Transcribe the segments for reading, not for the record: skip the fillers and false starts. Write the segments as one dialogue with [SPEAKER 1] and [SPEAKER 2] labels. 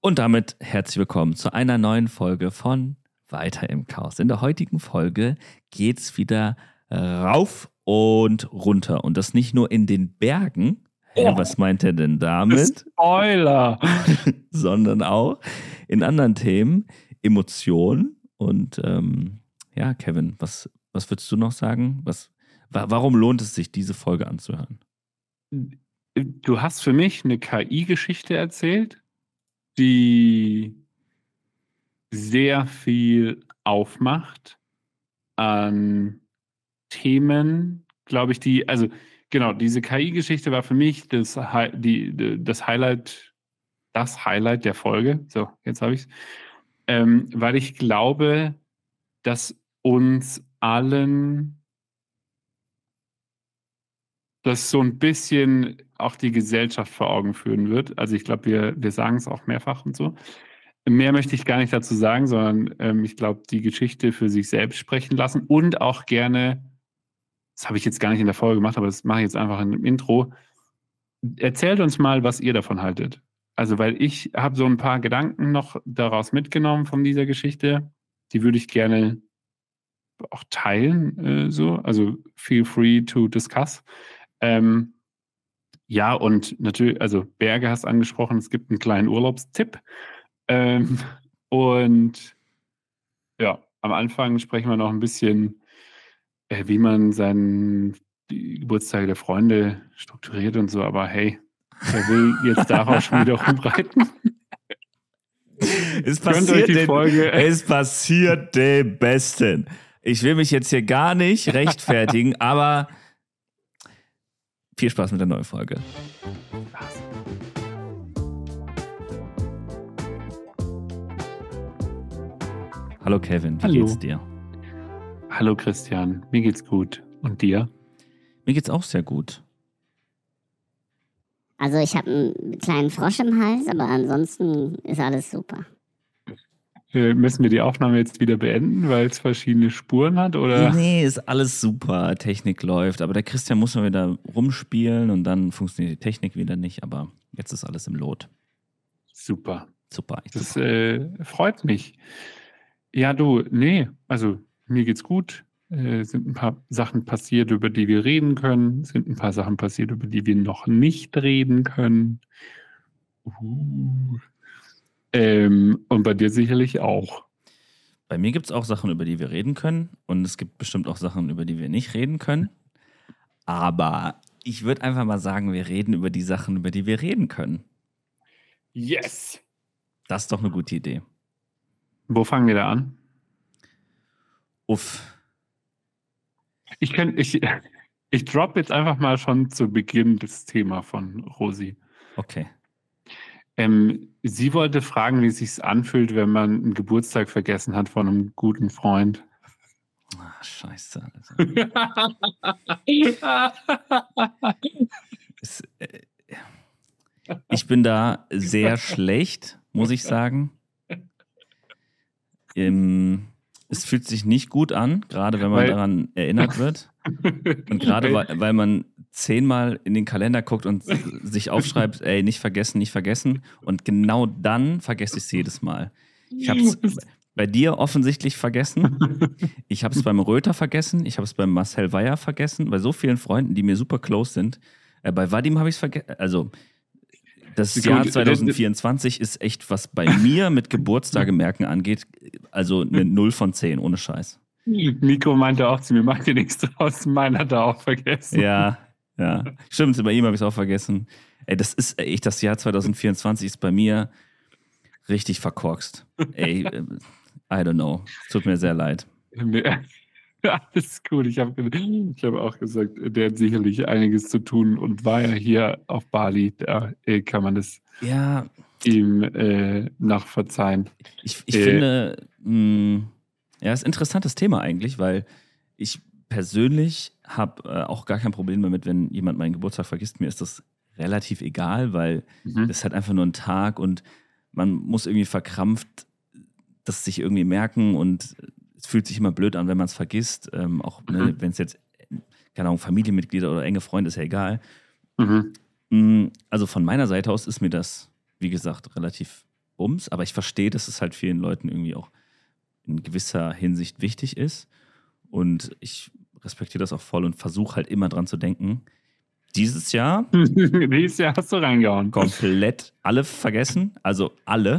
[SPEAKER 1] Und damit herzlich willkommen zu einer neuen Folge von Weiter im Chaos. In der heutigen Folge geht's wieder rauf und runter. Und das nicht nur in den Bergen. Was meint er denn damit?
[SPEAKER 2] Spoiler!
[SPEAKER 1] Sondern auch in anderen Themen, Emotionen. Und ja, Kevin, was würdest du noch sagen? Warum lohnt es sich, diese Folge anzuhören?
[SPEAKER 2] Du hast für mich eine KI-Geschichte erzählt, die sehr viel aufmacht an Themen, glaube ich, diese KI-Geschichte war für mich das Highlight der Folge. So, jetzt habe ich es. Weil ich glaube, dass uns allen das so ein bisschen auch die Gesellschaft vor Augen führen wird. Also ich glaube, wir sagen es auch mehrfach und so. Mehr möchte ich gar nicht dazu sagen, sondern ich glaube, die Geschichte für sich selbst sprechen lassen und auch gerne, das habe ich jetzt gar nicht in der Folge gemacht, aber das mache ich jetzt einfach in dem Intro. Erzählt uns mal, was ihr davon haltet. Also, weil ich habe so ein paar Gedanken noch daraus mitgenommen von dieser Geschichte. Die würde ich gerne auch teilen, so. Also, feel free to discuss. Ja, und natürlich, also Berge hast angesprochen, es gibt einen kleinen Urlaubstipp. Und ja, am Anfang sprechen wir noch ein bisschen, wie man die Geburtstage der Freunde strukturiert und so, aber hey, wer will jetzt darauf schon wieder rumreiten?
[SPEAKER 1] Es passiert dem Besten. Ich will mich jetzt hier gar nicht rechtfertigen, aber viel Spaß mit der neuen Folge. Hallo Kevin, wie geht's dir?
[SPEAKER 2] Hallo Christian, mir geht's gut. Und dir?
[SPEAKER 1] Mir geht's auch sehr gut.
[SPEAKER 3] Also ich habe einen kleinen Frosch im Hals, aber ansonsten ist alles super.
[SPEAKER 2] Müssen wir die Aufnahme jetzt wieder beenden, weil es verschiedene Spuren hat, oder?
[SPEAKER 1] Nee, ist alles super. Technik läuft, aber der Christian muss mal wieder rumspielen und dann funktioniert die Technik wieder nicht, aber jetzt ist alles im Lot.
[SPEAKER 2] Super.
[SPEAKER 1] Super.
[SPEAKER 2] Das freut mich. Ja, also mir geht's gut. Sind ein paar Sachen passiert, über die wir reden können. Sind ein paar Sachen passiert, über die wir noch nicht reden können. Und bei dir sicherlich auch.
[SPEAKER 1] Bei mir gibt es auch Sachen, über die wir reden können. Und es gibt bestimmt auch Sachen, über die wir nicht reden können. Aber ich würde einfach mal sagen, wir reden über die Sachen, über die wir reden können.
[SPEAKER 2] Yes!
[SPEAKER 1] Das ist doch eine gute Idee.
[SPEAKER 2] Wo fangen wir da an?
[SPEAKER 1] Uff.
[SPEAKER 2] Ich droppe jetzt einfach mal schon zu Beginn das Thema von Rosi.
[SPEAKER 1] Okay.
[SPEAKER 2] Sie wollte fragen, wie es sich anfühlt, wenn man einen Geburtstag vergessen hat von einem guten Freund.
[SPEAKER 1] Ach, scheiße. Ich bin da sehr schlecht, muss ich sagen. Es fühlt sich nicht gut an, gerade wenn man daran erinnert wird. Und gerade weil man 10-mal in den Kalender guckt und sich aufschreibt, ey, nicht vergessen, nicht vergessen. Und genau dann vergesse ich es jedes Mal. Ich habe es bei dir offensichtlich vergessen. Ich habe es beim Röther vergessen. Ich habe es beim Marcel Weyer vergessen. Bei so vielen Freunden, die mir super close sind. Bei Vadim habe ich es vergessen. Also das Jahr 2024 ist echt, was bei mir mit Geburtstage merken angeht, also eine 0 von 10, ohne Scheiß.
[SPEAKER 2] Nico meinte auch zu mir, mach dir nichts draus, meiner hat er auch vergessen.
[SPEAKER 1] Ja. Stimmt, bei ihm habe ich es auch vergessen. Ey, das ist echt, das Jahr 2024 ist bei mir richtig verkorkst. Ey, I don't know. Es tut mir sehr leid.
[SPEAKER 2] Ja, das ist gut. Ich hab auch gesagt, der hat sicherlich einiges zu tun und war ja hier auf Bali. Da kann man das ihm nachverzeihen.
[SPEAKER 1] Ich finde, ja, ist ein interessantes Thema eigentlich, weil ich persönlich habe auch gar kein Problem damit, wenn jemand meinen Geburtstag vergisst. Mir ist das relativ egal, weil das ist halt einfach nur ein Tag und man muss irgendwie verkrampft das sich irgendwie merken und es fühlt sich immer blöd an, wenn man es vergisst. Auch wenn es jetzt, keine Ahnung, Familienmitglieder oder enge Freunde, ist ja egal. Also von meiner Seite aus ist mir das, wie gesagt, relativ Bums, aber ich verstehe, dass es halt vielen Leuten irgendwie auch in gewisser Hinsicht wichtig ist. Und ich respektiere das auch voll und versuche halt immer dran zu denken. Dieses Jahr
[SPEAKER 2] Dieses Jahr hast du reingehauen.
[SPEAKER 1] komplett alle vergessen, also alle.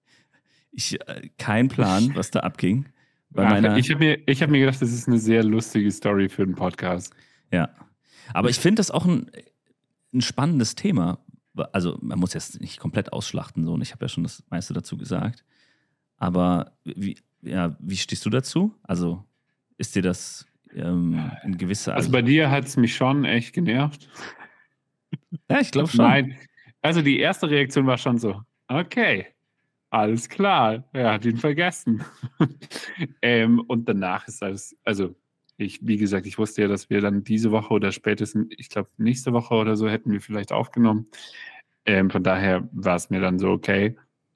[SPEAKER 1] Kein Plan, was da abging.
[SPEAKER 2] Ich hab mir gedacht, das ist eine sehr lustige Story für einen Podcast.
[SPEAKER 1] Ja, aber ich finde das auch ein spannendes Thema. Also man muss jetzt nicht komplett ausschlachten, so, und ich habe ja schon das meiste dazu gesagt. Aber wie stehst du dazu? Also ist dir das in gewisser...
[SPEAKER 2] Also bei dir hat es mich schon echt genervt.
[SPEAKER 1] Ja, ich glaube schon.
[SPEAKER 2] Nein, also die erste Reaktion war schon so, okay, alles klar, er hat ihn vergessen. Und danach ist alles, also wie gesagt, ich wusste ja, dass wir dann diese Woche oder spätestens, ich glaube nächste Woche oder so hätten wir vielleicht aufgenommen. Von daher war es mir dann so, okay.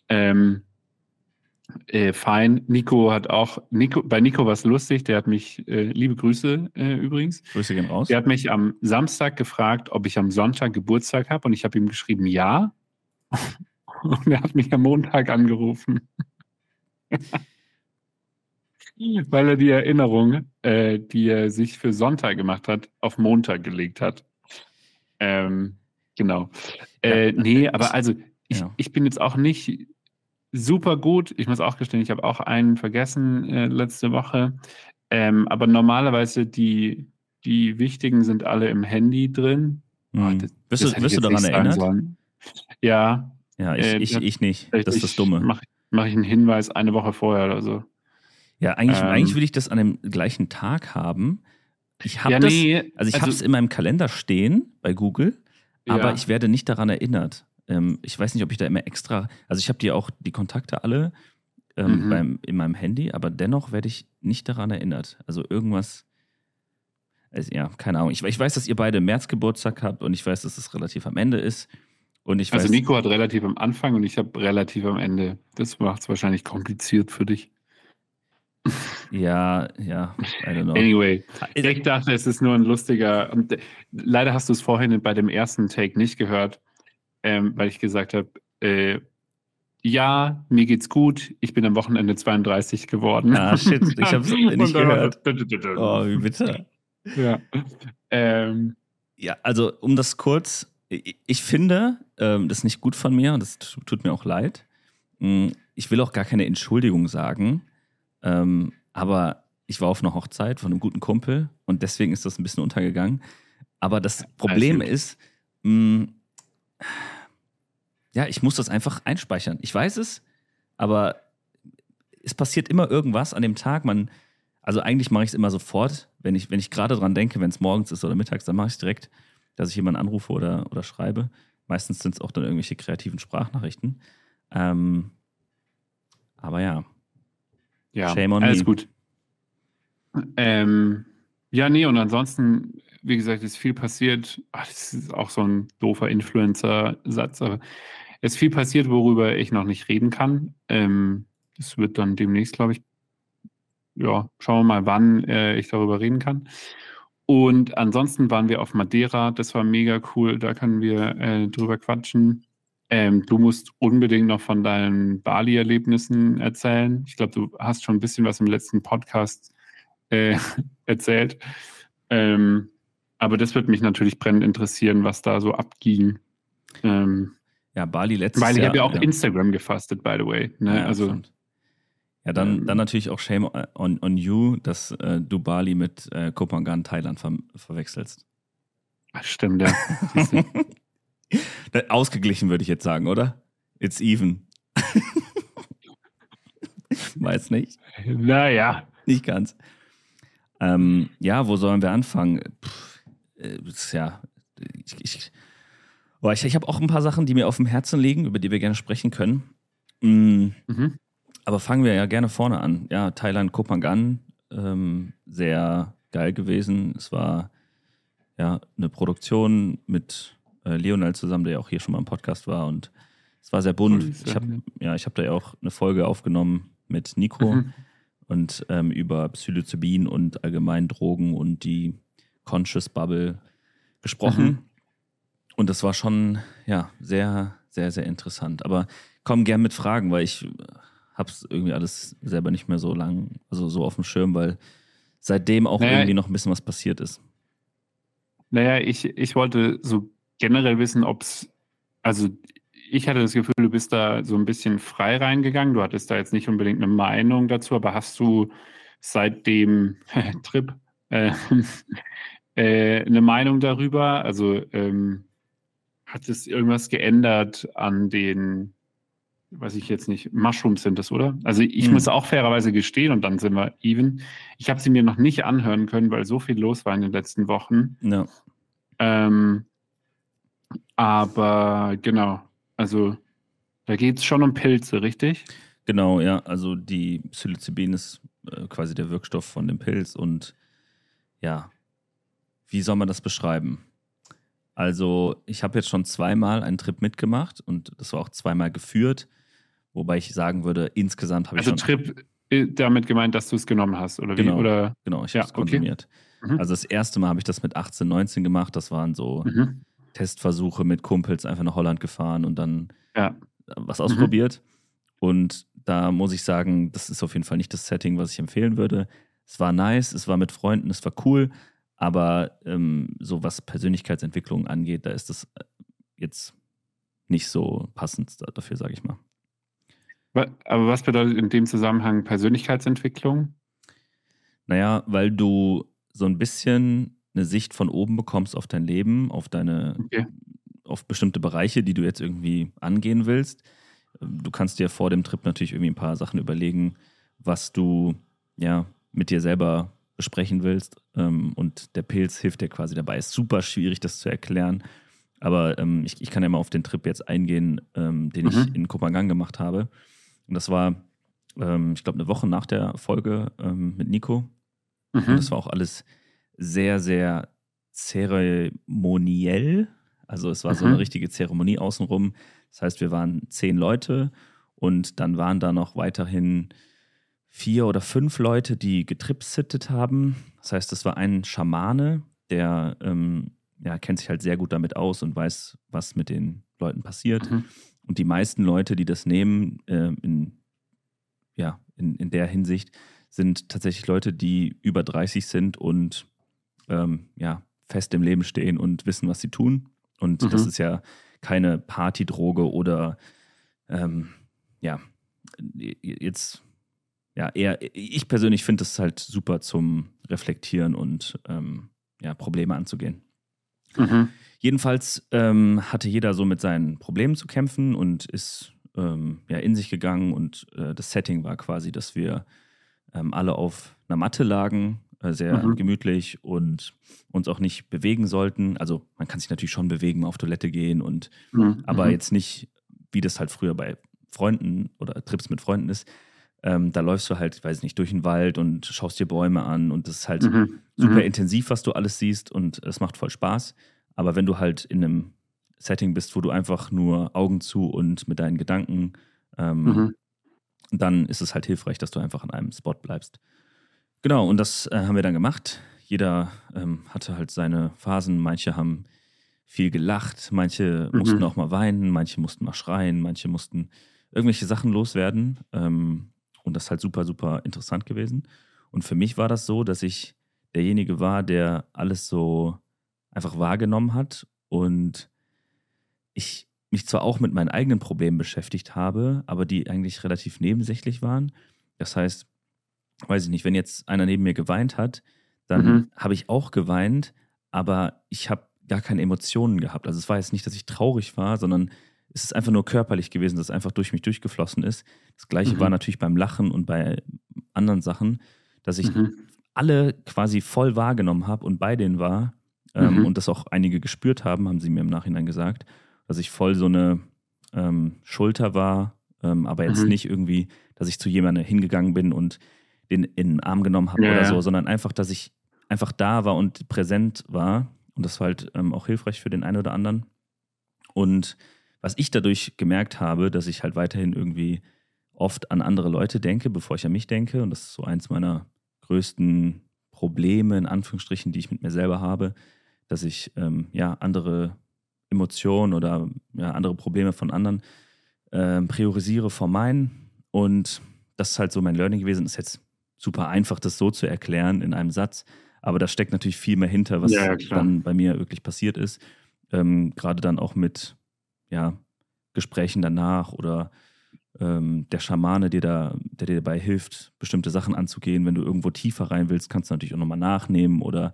[SPEAKER 2] Fein. Bei Nico war es lustig, der hat mich, liebe Grüße übrigens.
[SPEAKER 1] Grüße gehen raus.
[SPEAKER 2] Der hat mich am Samstag gefragt, ob ich am Sonntag Geburtstag habe, und ich habe ihm geschrieben, ja. Und er hat mich am Montag angerufen. Weil er die Erinnerung, die er sich für Sonntag gemacht hat, auf Montag gelegt hat. Genau. Nee, aber also ich bin jetzt auch nicht super gut. Ich muss auch gestehen, ich habe auch einen vergessen letzte Woche. Aber normalerweise die wichtigen sind alle im Handy drin.
[SPEAKER 1] Wirst du daran erinnert?
[SPEAKER 2] Ja.
[SPEAKER 1] Ja, ich nicht. Das ist das Dumme.
[SPEAKER 2] Mache ich einen Hinweis eine Woche vorher oder so.
[SPEAKER 1] Ja, eigentlich will ich das an dem gleichen Tag haben. Ich habe habe es in meinem Kalender stehen bei Google, aber ich werde nicht daran erinnert. Ich weiß nicht, ob ich da immer extra, also ich habe die Kontakte alle in meinem Handy, aber dennoch werde ich nicht daran erinnert. Also irgendwas, keine Ahnung. Ich weiß, dass ihr beide im März Geburtstag habt, und ich weiß, dass es relativ am Ende ist. Und ich weiß,
[SPEAKER 2] Nico hat relativ am Anfang und ich habe relativ am Ende. Das macht es wahrscheinlich kompliziert für dich.
[SPEAKER 1] Ja, I don't know.
[SPEAKER 2] Anyway, ich dachte, es ist nur ein lustiger, und leider hast du es vorhin bei dem ersten Take nicht gehört, weil ich gesagt habe, ja, mir geht's gut, ich bin am Wochenende 32 geworden.
[SPEAKER 1] Ah, shit, ich habe es nicht gehört. Oh, wie bitter.
[SPEAKER 2] Ja.
[SPEAKER 1] Ja, also um das kurz, ich finde, das ist nicht gut von mir, und das tut mir auch leid. Ich will auch gar keine Entschuldigung sagen, aber ich war auf einer Hochzeit von einem guten Kumpel, und deswegen ist das ein bisschen untergegangen. Aber das Problem ist, ich muss das einfach einspeichern. Ich weiß es, aber es passiert immer irgendwas an dem Tag. Also eigentlich mache ich es immer sofort, wenn ich gerade dran denke, wenn es morgens ist oder mittags, dann mache ich es direkt, dass ich jemanden anrufe oder schreibe. Meistens sind es auch dann irgendwelche kreativen Sprachnachrichten. Aber ja.
[SPEAKER 2] Ja,
[SPEAKER 1] shame on
[SPEAKER 2] alles
[SPEAKER 1] me.
[SPEAKER 2] gut. Und ansonsten, wie gesagt, ist viel passiert. Das ist auch so ein doofer Influencer-Satz, aber es ist viel passiert, worüber ich noch nicht reden kann. Das wird dann demnächst, glaube ich, schauen wir mal, wann ich darüber reden kann. Und ansonsten waren wir auf Madeira, das war mega cool, da können wir drüber quatschen. Du musst unbedingt noch von deinen Bali-Erlebnissen erzählen. Ich glaube, du hast schon ein bisschen was im letzten Podcast erzählt. Aber das wird mich natürlich brennend interessieren, was da so abging.
[SPEAKER 1] Bali letztes Jahr.
[SPEAKER 2] Weil ich habe ja auch Instagram gefastet, by the way. Ne?
[SPEAKER 1] Ja, also, dann natürlich auch Shame on you, dass du Bali mit Koh Phangan, Thailand verwechselst.
[SPEAKER 2] Ach, stimmt, ja.
[SPEAKER 1] Ausgeglichen, würde ich jetzt sagen, oder? It's even. Weiß nicht.
[SPEAKER 2] Naja.
[SPEAKER 1] Nicht ganz. Wo sollen wir anfangen? Ich habe auch ein paar Sachen, die mir auf dem Herzen liegen, über die wir gerne sprechen können. Aber fangen wir ja gerne vorne an. Ja, Thailand, Koh Phangan, sehr geil gewesen. Es war eine Produktion mit Lionel zusammen, der ja auch hier schon mal im Podcast war, und es war sehr bunt. Ich habe da ja auch eine Folge aufgenommen mit Nico und über Psilocybin und allgemein Drogen und die Conscious Bubble gesprochen. Und das war schon sehr, sehr, sehr interessant. Aber komm gern mit Fragen, weil ich hab's irgendwie alles selber nicht mehr so lang, also so auf dem Schirm, weil seitdem auch irgendwie noch ein bisschen was passiert ist.
[SPEAKER 2] Naja, ich wollte so generell wissen, also ich hatte das Gefühl, du bist da so ein bisschen frei reingegangen. Du hattest da jetzt nicht unbedingt eine Meinung dazu, aber hast du seit dem Trip eine Meinung darüber? Also hat es irgendwas geändert an den, weiß ich jetzt nicht, Mushrooms sind das, oder? Also ich muss auch fairerweise gestehen, und dann sind wir even. Ich habe sie mir noch nicht anhören können, weil so viel los war in den letzten Wochen.
[SPEAKER 1] Ja.
[SPEAKER 2] Aber genau, also da geht es schon um Pilze, richtig?
[SPEAKER 1] Genau, ja. Also die Psilocybin ist quasi der Wirkstoff von dem Pilz und ja, wie soll man das beschreiben? Also ich habe jetzt schon zweimal einen Trip mitgemacht und das war auch zweimal geführt, wobei ich sagen würde, insgesamt habe ich
[SPEAKER 2] Also Trip damit gemeint, dass du es genommen hast, oder
[SPEAKER 1] genau,
[SPEAKER 2] wie? Oder?
[SPEAKER 1] Genau, ich habe es konsumiert. Also das erste Mal habe ich das mit 18, 19 gemacht, das waren so Testversuche mit Kumpels, einfach nach Holland gefahren und dann was ausprobiert. Und da muss ich sagen, das ist auf jeden Fall nicht das Setting, was ich empfehlen würde. Es war nice, es war mit Freunden, es war cool, aber so was Persönlichkeitsentwicklung angeht, da ist das jetzt nicht so passend dafür, sage ich mal.
[SPEAKER 2] Aber was bedeutet in dem Zusammenhang Persönlichkeitsentwicklung?
[SPEAKER 1] Naja, weil du so ein bisschen eine Sicht von oben bekommst auf dein Leben, auf auf bestimmte Bereiche, die du jetzt irgendwie angehen willst. Du kannst dir vor dem Trip natürlich irgendwie ein paar Sachen überlegen, was du mit dir selber besprechen willst. Und der Pilz hilft dir quasi dabei. Ist super schwierig, das zu erklären. Aber ich kann ja mal auf den Trip jetzt eingehen, den ich in Kopangan gemacht habe. Und das war, ich glaube, eine Woche nach der Folge mit Nico. Und das war auch alles sehr, sehr zeremoniell. Also es war so eine richtige Zeremonie außenrum. Das heißt, wir waren 10 Leute und dann waren da noch weiterhin 4 oder 5 Leute, die getripsittet haben. Das heißt, es war ein Schamane, der kennt sich halt sehr gut damit aus und weiß, was mit den Leuten passiert. Und die meisten Leute, die das nehmen, in der Hinsicht, sind tatsächlich Leute, die über 30 sind und fest im Leben stehen und wissen, was sie tun. Und das ist ja keine Partydroge oder ich persönlich finde es halt super zum Reflektieren und Probleme anzugehen. Jedenfalls hatte jeder so mit seinen Problemen zu kämpfen und ist in sich gegangen und das Setting war quasi, dass wir alle auf einer Matte lagen, sehr gemütlich und uns auch nicht bewegen sollten. Also man kann sich natürlich schon bewegen, auf Toilette gehen aber jetzt nicht, wie das halt früher bei Freunden oder Trips mit Freunden ist. Da läufst du halt, weiß ich nicht, durch den Wald und schaust dir Bäume an und das ist halt super intensiv, was du alles siehst und es macht voll Spaß. Aber wenn du halt in einem Setting bist, wo du einfach nur Augen zu und mit deinen Gedanken, dann ist es halt hilfreich, dass du einfach an einem Spot bleibst. Genau, und das haben wir dann gemacht. Jeder hatte halt seine Phasen. Manche haben viel gelacht, manche mussten auch mal weinen, manche mussten mal schreien, manche mussten irgendwelche Sachen loswerden. Und das ist halt super, super interessant gewesen. Und für mich war das so, dass ich derjenige war, der alles so einfach wahrgenommen hat und ich mich zwar auch mit meinen eigenen Problemen beschäftigt habe, aber die eigentlich relativ nebensächlich waren. Das heißt, weiß ich nicht, wenn jetzt einer neben mir geweint hat, dann habe ich auch geweint, aber ich habe gar keine Emotionen gehabt. Also es war jetzt nicht, dass ich traurig war, sondern es ist einfach nur körperlich gewesen, dass es einfach durch mich durchgeflossen ist. Das Gleiche war natürlich beim Lachen und bei anderen Sachen, dass ich alle quasi voll wahrgenommen habe und bei denen war und das auch einige gespürt haben sie mir im Nachhinein gesagt, dass ich voll so eine Schulter war, aber jetzt nicht irgendwie, dass ich zu jemandem hingegangen bin und den in den Arm genommen habe oder so, sondern einfach, dass ich einfach da war und präsent war. Und das war halt auch hilfreich für den einen oder anderen. Und was ich dadurch gemerkt habe, dass ich halt weiterhin irgendwie oft an andere Leute denke, bevor ich an mich denke. Und das ist so eins meiner größten Probleme, in Anführungsstrichen, die ich mit mir selber habe, dass ich andere Emotionen oder andere Probleme von anderen priorisiere vor meinen. Und das ist halt so mein Learning gewesen. Ist jetzt super einfach, das so zu erklären in einem Satz. Aber da steckt natürlich viel mehr hinter, was dann bei mir wirklich passiert ist. Gerade dann auch mit Gesprächen danach oder der Schamane, der dir dabei hilft, bestimmte Sachen anzugehen. Wenn du irgendwo tiefer rein willst, kannst du natürlich auch nochmal nachnehmen oder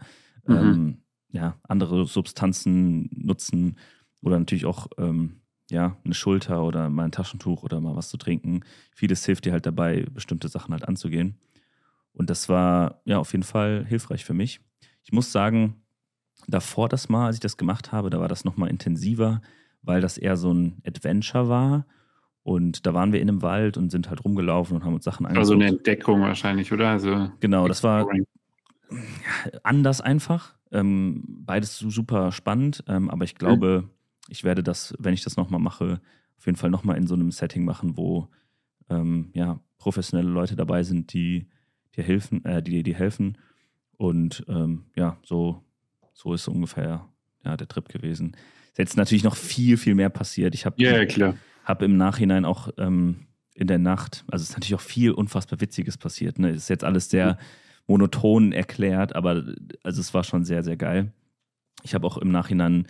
[SPEAKER 1] andere Substanzen nutzen oder natürlich auch eine Schulter oder mal ein Taschentuch oder mal was zu trinken. Vieles hilft dir halt dabei, bestimmte Sachen halt anzugehen. Und das war ja auf jeden Fall hilfreich für mich. Ich muss sagen, davor das Mal, als ich das gemacht habe, da war das nochmal intensiver, weil das eher so ein Adventure war. Und da waren wir in einem Wald und sind halt rumgelaufen und haben uns Sachen angeguckt.
[SPEAKER 2] Also eine Entdeckung wahrscheinlich, oder? Also
[SPEAKER 1] genau, das war anders einfach. Beides super spannend, aber ich glaube, ich werde das, wenn ich das nochmal mache, auf jeden Fall nochmal in so einem Setting machen, wo professionelle Leute dabei sind, die dir helfen. Und so ist ungefähr der Trip gewesen. Ist jetzt natürlich noch viel, viel mehr passiert. Ich habe im Nachhinein auch in der Nacht, also es ist natürlich auch viel unfassbar Witziges passiert. Ne? Ist jetzt alles sehr monoton erklärt, aber also es war schon sehr, sehr geil. Ich habe auch im Nachhinein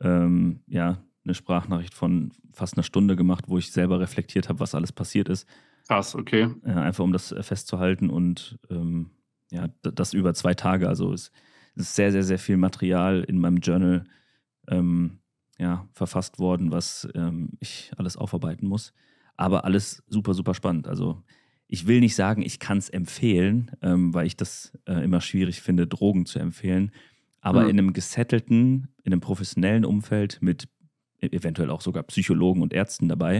[SPEAKER 1] eine Sprachnachricht von fast einer Stunde gemacht, wo ich selber reflektiert habe, was alles passiert ist.
[SPEAKER 2] Krass, okay.
[SPEAKER 1] Einfach um das festzuhalten und das über 2 Tage. Also es ist sehr, sehr, sehr viel Material in meinem Journal verfasst worden, was ich alles aufarbeiten muss. Aber alles super, super spannend. Also ich will nicht sagen, ich kann es empfehlen, weil ich das immer schwierig finde, Drogen zu empfehlen. Aber in einem gesettelten, in einem professionellen Umfeld mit eventuell auch sogar Psychologen und Ärzten dabei,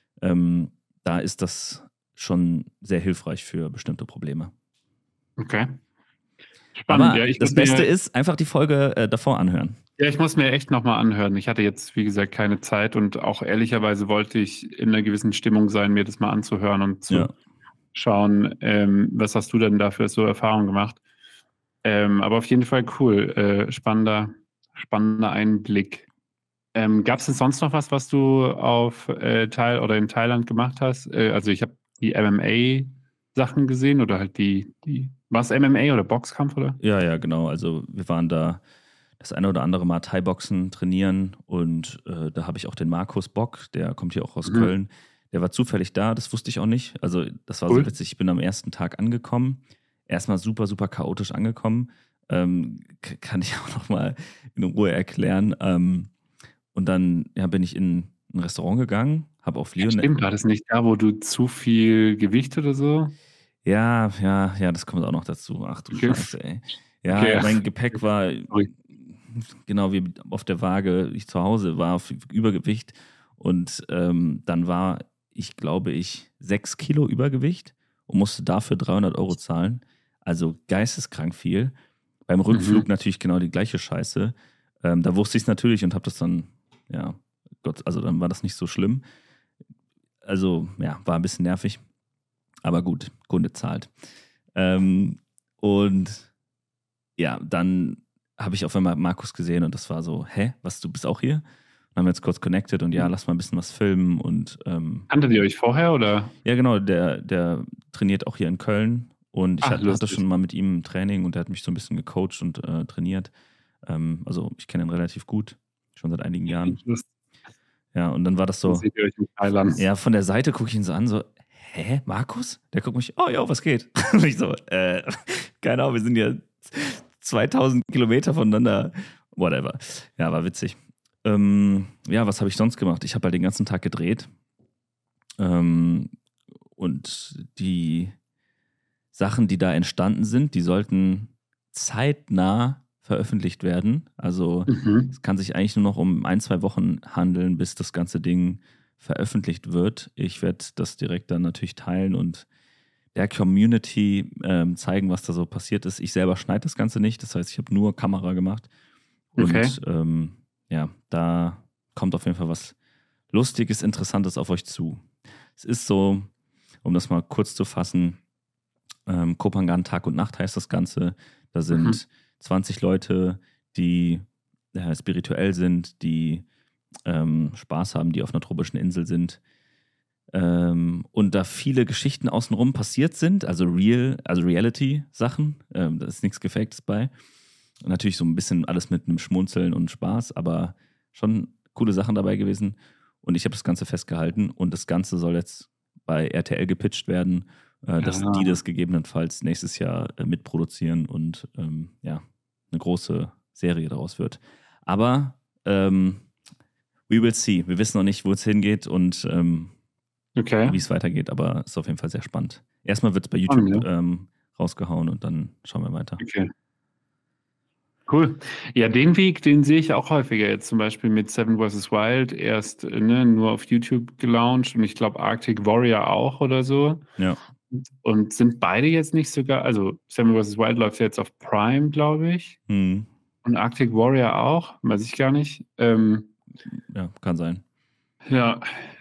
[SPEAKER 1] da ist das schon sehr hilfreich für bestimmte Probleme.
[SPEAKER 2] Okay. Spannend.
[SPEAKER 1] Aber das Beste ist, einfach die Folge davor anhören.
[SPEAKER 2] Ja, ich muss mir echt nochmal anhören. Ich hatte jetzt, wie gesagt, keine Zeit und auch ehrlicherweise wollte ich in einer gewissen Stimmung sein, mir das mal anzuhören und zu schauen, was hast du denn da für so Erfahrungen gemacht. Aber auf jeden Fall cool. Spannender Einblick. Gab es denn sonst noch was du auf in Thailand gemacht hast? Also ich habe die MMA-Sachen gesehen oder halt war es MMA oder Boxkampf, oder?
[SPEAKER 1] Ja, genau. Also wir waren da das eine oder andere Mal Thai-Boxen trainieren und da habe ich auch den Markus Bock, der kommt hier auch aus Köln. Der war zufällig da, das wusste ich auch nicht. Also das war so witzig. Ich bin am ersten Tag angekommen. Erstmal super, super chaotisch angekommen. Kann ich auch nochmal in Ruhe erklären. Und dann bin ich in ein Restaurant gegangen, habe auf Lionel.
[SPEAKER 2] Stimmt, war das nicht da, wo du zu viel Gewicht oder so?
[SPEAKER 1] Ja, das kommt auch noch dazu. Ach du Scheiße, ey. Ja, mein Gepäck war genau wie auf der Waage, ich zu Hause war auf Übergewicht und dann war ich, glaube ich, 6 Kilo Übergewicht und musste dafür 300 € zahlen. Also geisteskrank viel. Beim Rückflug natürlich genau die gleiche Scheiße. Da wusste ich es natürlich und habe das dann, dann war das nicht so schlimm. Also, war ein bisschen nervig. Aber gut, Kunde zahlt. Und dann habe ich auf einmal Markus gesehen und das war so, du bist auch hier? Dann haben wir jetzt kurz connected und lass mal ein bisschen was filmen. Und
[SPEAKER 2] kanntet ihr euch vorher, oder?
[SPEAKER 1] Ja, genau, der trainiert auch hier in Köln und ich hatte schon mal mit ihm ein Training und der hat mich so ein bisschen gecoacht und trainiert. Also ich kenne ihn relativ gut, schon seit einigen Jahren. Ja, und dann war das so,
[SPEAKER 2] seht ihr euch in Thailand.
[SPEAKER 1] Ja, von der Seite gucke ich ihn so an, so, Markus? Der guckt mich, oh ja, was geht? Und ich so, keine Ahnung, wir sind ja 2000 Kilometer voneinander, whatever. Ja, war witzig. Was habe ich sonst gemacht? Ich habe halt den ganzen Tag gedreht und die Sachen, die da entstanden sind, die sollten zeitnah veröffentlicht werden. Also es kann sich eigentlich nur noch um 1-2 Wochen handeln, bis das ganze Ding veröffentlicht wird. Ich werde das direkt dann natürlich teilen und der Community zeigen, was da so passiert ist. Ich selber schneide das Ganze nicht, das heißt, ich habe nur Kamera gemacht. Und da kommt auf jeden Fall was Lustiges, Interessantes auf euch zu. Es ist so, um das mal kurz zu fassen, Koh Phangan Tag und Nacht heißt das Ganze. Da sind 20 Leute, die spirituell sind, die Spaß haben, die auf einer tropischen Insel sind, Und da viele Geschichten außenrum passiert sind, also Reality-Sachen, da ist nichts Gefaktes bei. Und natürlich so ein bisschen alles mit einem Schmunzeln und Spaß, aber schon coole Sachen dabei gewesen. Und ich habe das Ganze festgehalten und das Ganze soll jetzt bei RTL gepitcht werden, dass die das gegebenenfalls nächstes Jahr mitproduzieren und eine große Serie daraus wird. Aber we will see. Wir wissen noch nicht, wo es hingeht und wie es weitergeht, aber es ist auf jeden Fall sehr spannend. Erstmal wird es bei YouTube rausgehauen und dann schauen wir weiter.
[SPEAKER 2] Okay. Cool. Ja, den Weg, den sehe ich auch häufiger jetzt zum Beispiel mit Seven vs. Wild, erst nur auf YouTube gelauncht und ich glaube Arctic Warrior auch oder so.
[SPEAKER 1] Ja.
[SPEAKER 2] Und sind beide jetzt nicht sogar, also Seven vs. Wild läuft jetzt auf Prime, glaube ich.
[SPEAKER 1] Mhm.
[SPEAKER 2] Und Arctic Warrior auch, weiß ich gar nicht.
[SPEAKER 1] Ja, kann sein.
[SPEAKER 2] Ja,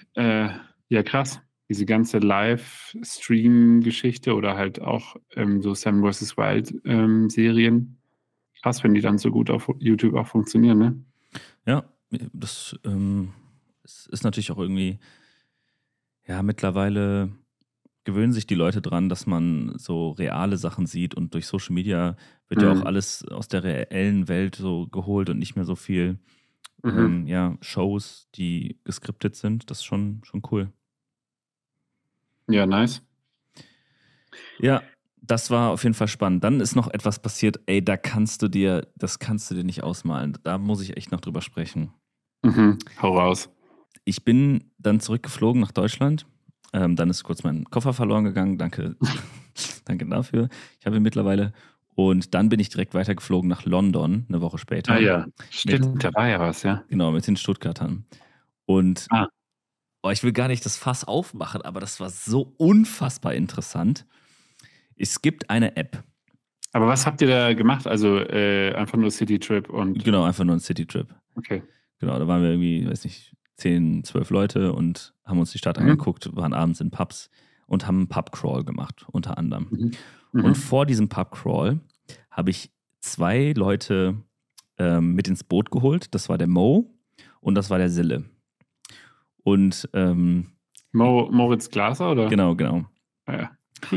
[SPEAKER 2] krass. Diese ganze Livestream-Geschichte oder halt auch so Seven vs. Wild-Serien. Krass, wenn die dann so gut auf YouTube auch funktionieren, ne?
[SPEAKER 1] Ja, das ist natürlich auch irgendwie, ja, mittlerweile gewöhnen sich die Leute dran, dass man so reale Sachen sieht und durch Social Media wird ja auch alles aus der reellen Welt so geholt und nicht mehr so viel Shows, die geskriptet sind. Das ist schon cool.
[SPEAKER 2] Ja, nice.
[SPEAKER 1] Ja, das war auf jeden Fall spannend. Dann ist noch etwas passiert, das kannst du dir nicht ausmalen. Da muss ich echt noch drüber sprechen.
[SPEAKER 2] Hau raus.
[SPEAKER 1] Ich bin dann zurückgeflogen nach Deutschland. Dann ist kurz mein Koffer verloren gegangen. Danke dafür. Ich habe ihn mittlerweile. Und dann bin ich direkt weitergeflogen nach London, eine Woche später.
[SPEAKER 2] Ah ja, stimmt, da war ja was, ja.
[SPEAKER 1] Genau, mit den Stuttgartern. Und ich will gar nicht das Fass aufmachen, aber das war so unfassbar interessant. Es gibt eine App.
[SPEAKER 2] Aber was habt ihr da gemacht? Also einfach nur Citytrip und...
[SPEAKER 1] Genau, einfach nur ein Citytrip.
[SPEAKER 2] Okay.
[SPEAKER 1] Genau, da waren wir irgendwie, 10, 12 Leute und haben uns die Stadt angeguckt, waren abends in Pubs und haben einen Pub-Crawl gemacht, unter anderem. Und vor diesem Pub-Crawl habe ich 2 Leute mit ins Boot geholt. Das war der Mo und das war der Sille. Und
[SPEAKER 2] Moritz Glaser, oder?
[SPEAKER 1] Genau.
[SPEAKER 2] Ja.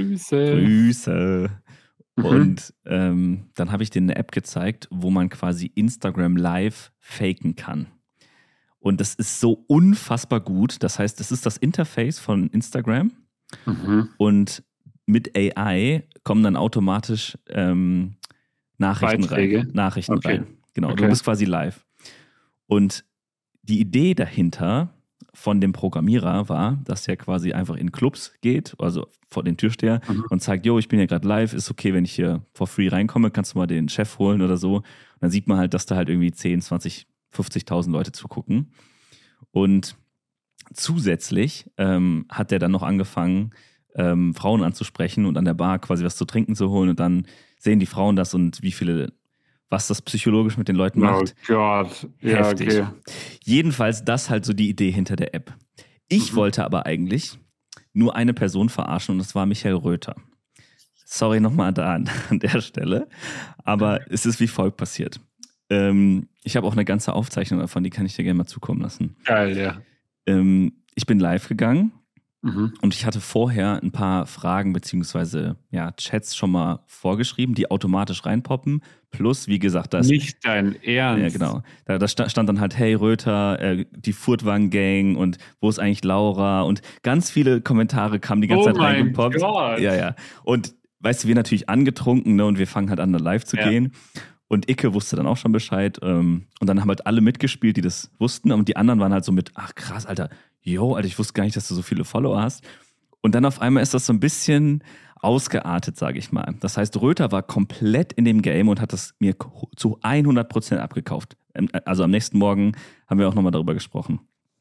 [SPEAKER 2] Grüße.
[SPEAKER 1] Und dann habe ich denen eine App gezeigt, wo man quasi Instagram Live faken kann. Und das ist so unfassbar gut. Das heißt, das ist das Interface von Instagram. Und mit AI kommen dann automatisch Nachrichten rein. Genau, du bist quasi live. Und die Idee dahinter von dem Programmierer war, dass er quasi einfach in Clubs geht, also vor den Türsteher und sagt, ich bin ja gerade live, ist okay, wenn ich hier for free reinkomme, kannst du mal den Chef holen oder so. Und dann sieht man halt, dass da halt irgendwie 10, 20, 50.000 Leute zugucken. Und zusätzlich hat er dann noch angefangen, Frauen anzusprechen und an der Bar quasi was zu trinken zu holen und dann sehen die Frauen das und was das psychologisch mit den Leuten macht.
[SPEAKER 2] Oh Gott, ja,
[SPEAKER 1] heftig. Okay. Jedenfalls das halt so die Idee hinter der App. Ich wollte aber eigentlich nur eine Person verarschen und das war Michael Röther. Sorry nochmal da an der Stelle, aber es ist wie folgt passiert. Ich habe auch eine ganze Aufzeichnung davon, die kann ich dir gerne mal zukommen lassen.
[SPEAKER 2] Geil, ja.
[SPEAKER 1] Ich bin live gegangen und ich hatte vorher ein paar Fragen bzw. Chats schon mal vorgeschrieben, die automatisch reinpoppen. Plus, wie gesagt, das...
[SPEAKER 2] Nicht dein Ernst.
[SPEAKER 1] Ja, genau. Da stand dann halt, hey Röther, die Furtwagen-Gang und wo ist eigentlich Laura? Und ganz viele Kommentare kamen die ganze Zeit reingepoppt.
[SPEAKER 2] Oh mein Gott.
[SPEAKER 1] Ja. Und weißt du, wir natürlich angetrunken, ne, und wir fangen halt an, da live zu gehen. Und Icke wusste dann auch schon Bescheid. Und dann haben halt alle mitgespielt, die das wussten. Und die anderen waren halt so mit, ach krass, Alter, Alter, ich wusste gar nicht, dass du so viele Follower hast. Und dann auf einmal ist das so ein bisschen ausgeartet, sage ich mal. Das heißt, Röther war komplett in dem Game und hat das mir zu 100% abgekauft. Also am nächsten Morgen haben wir auch nochmal darüber gesprochen.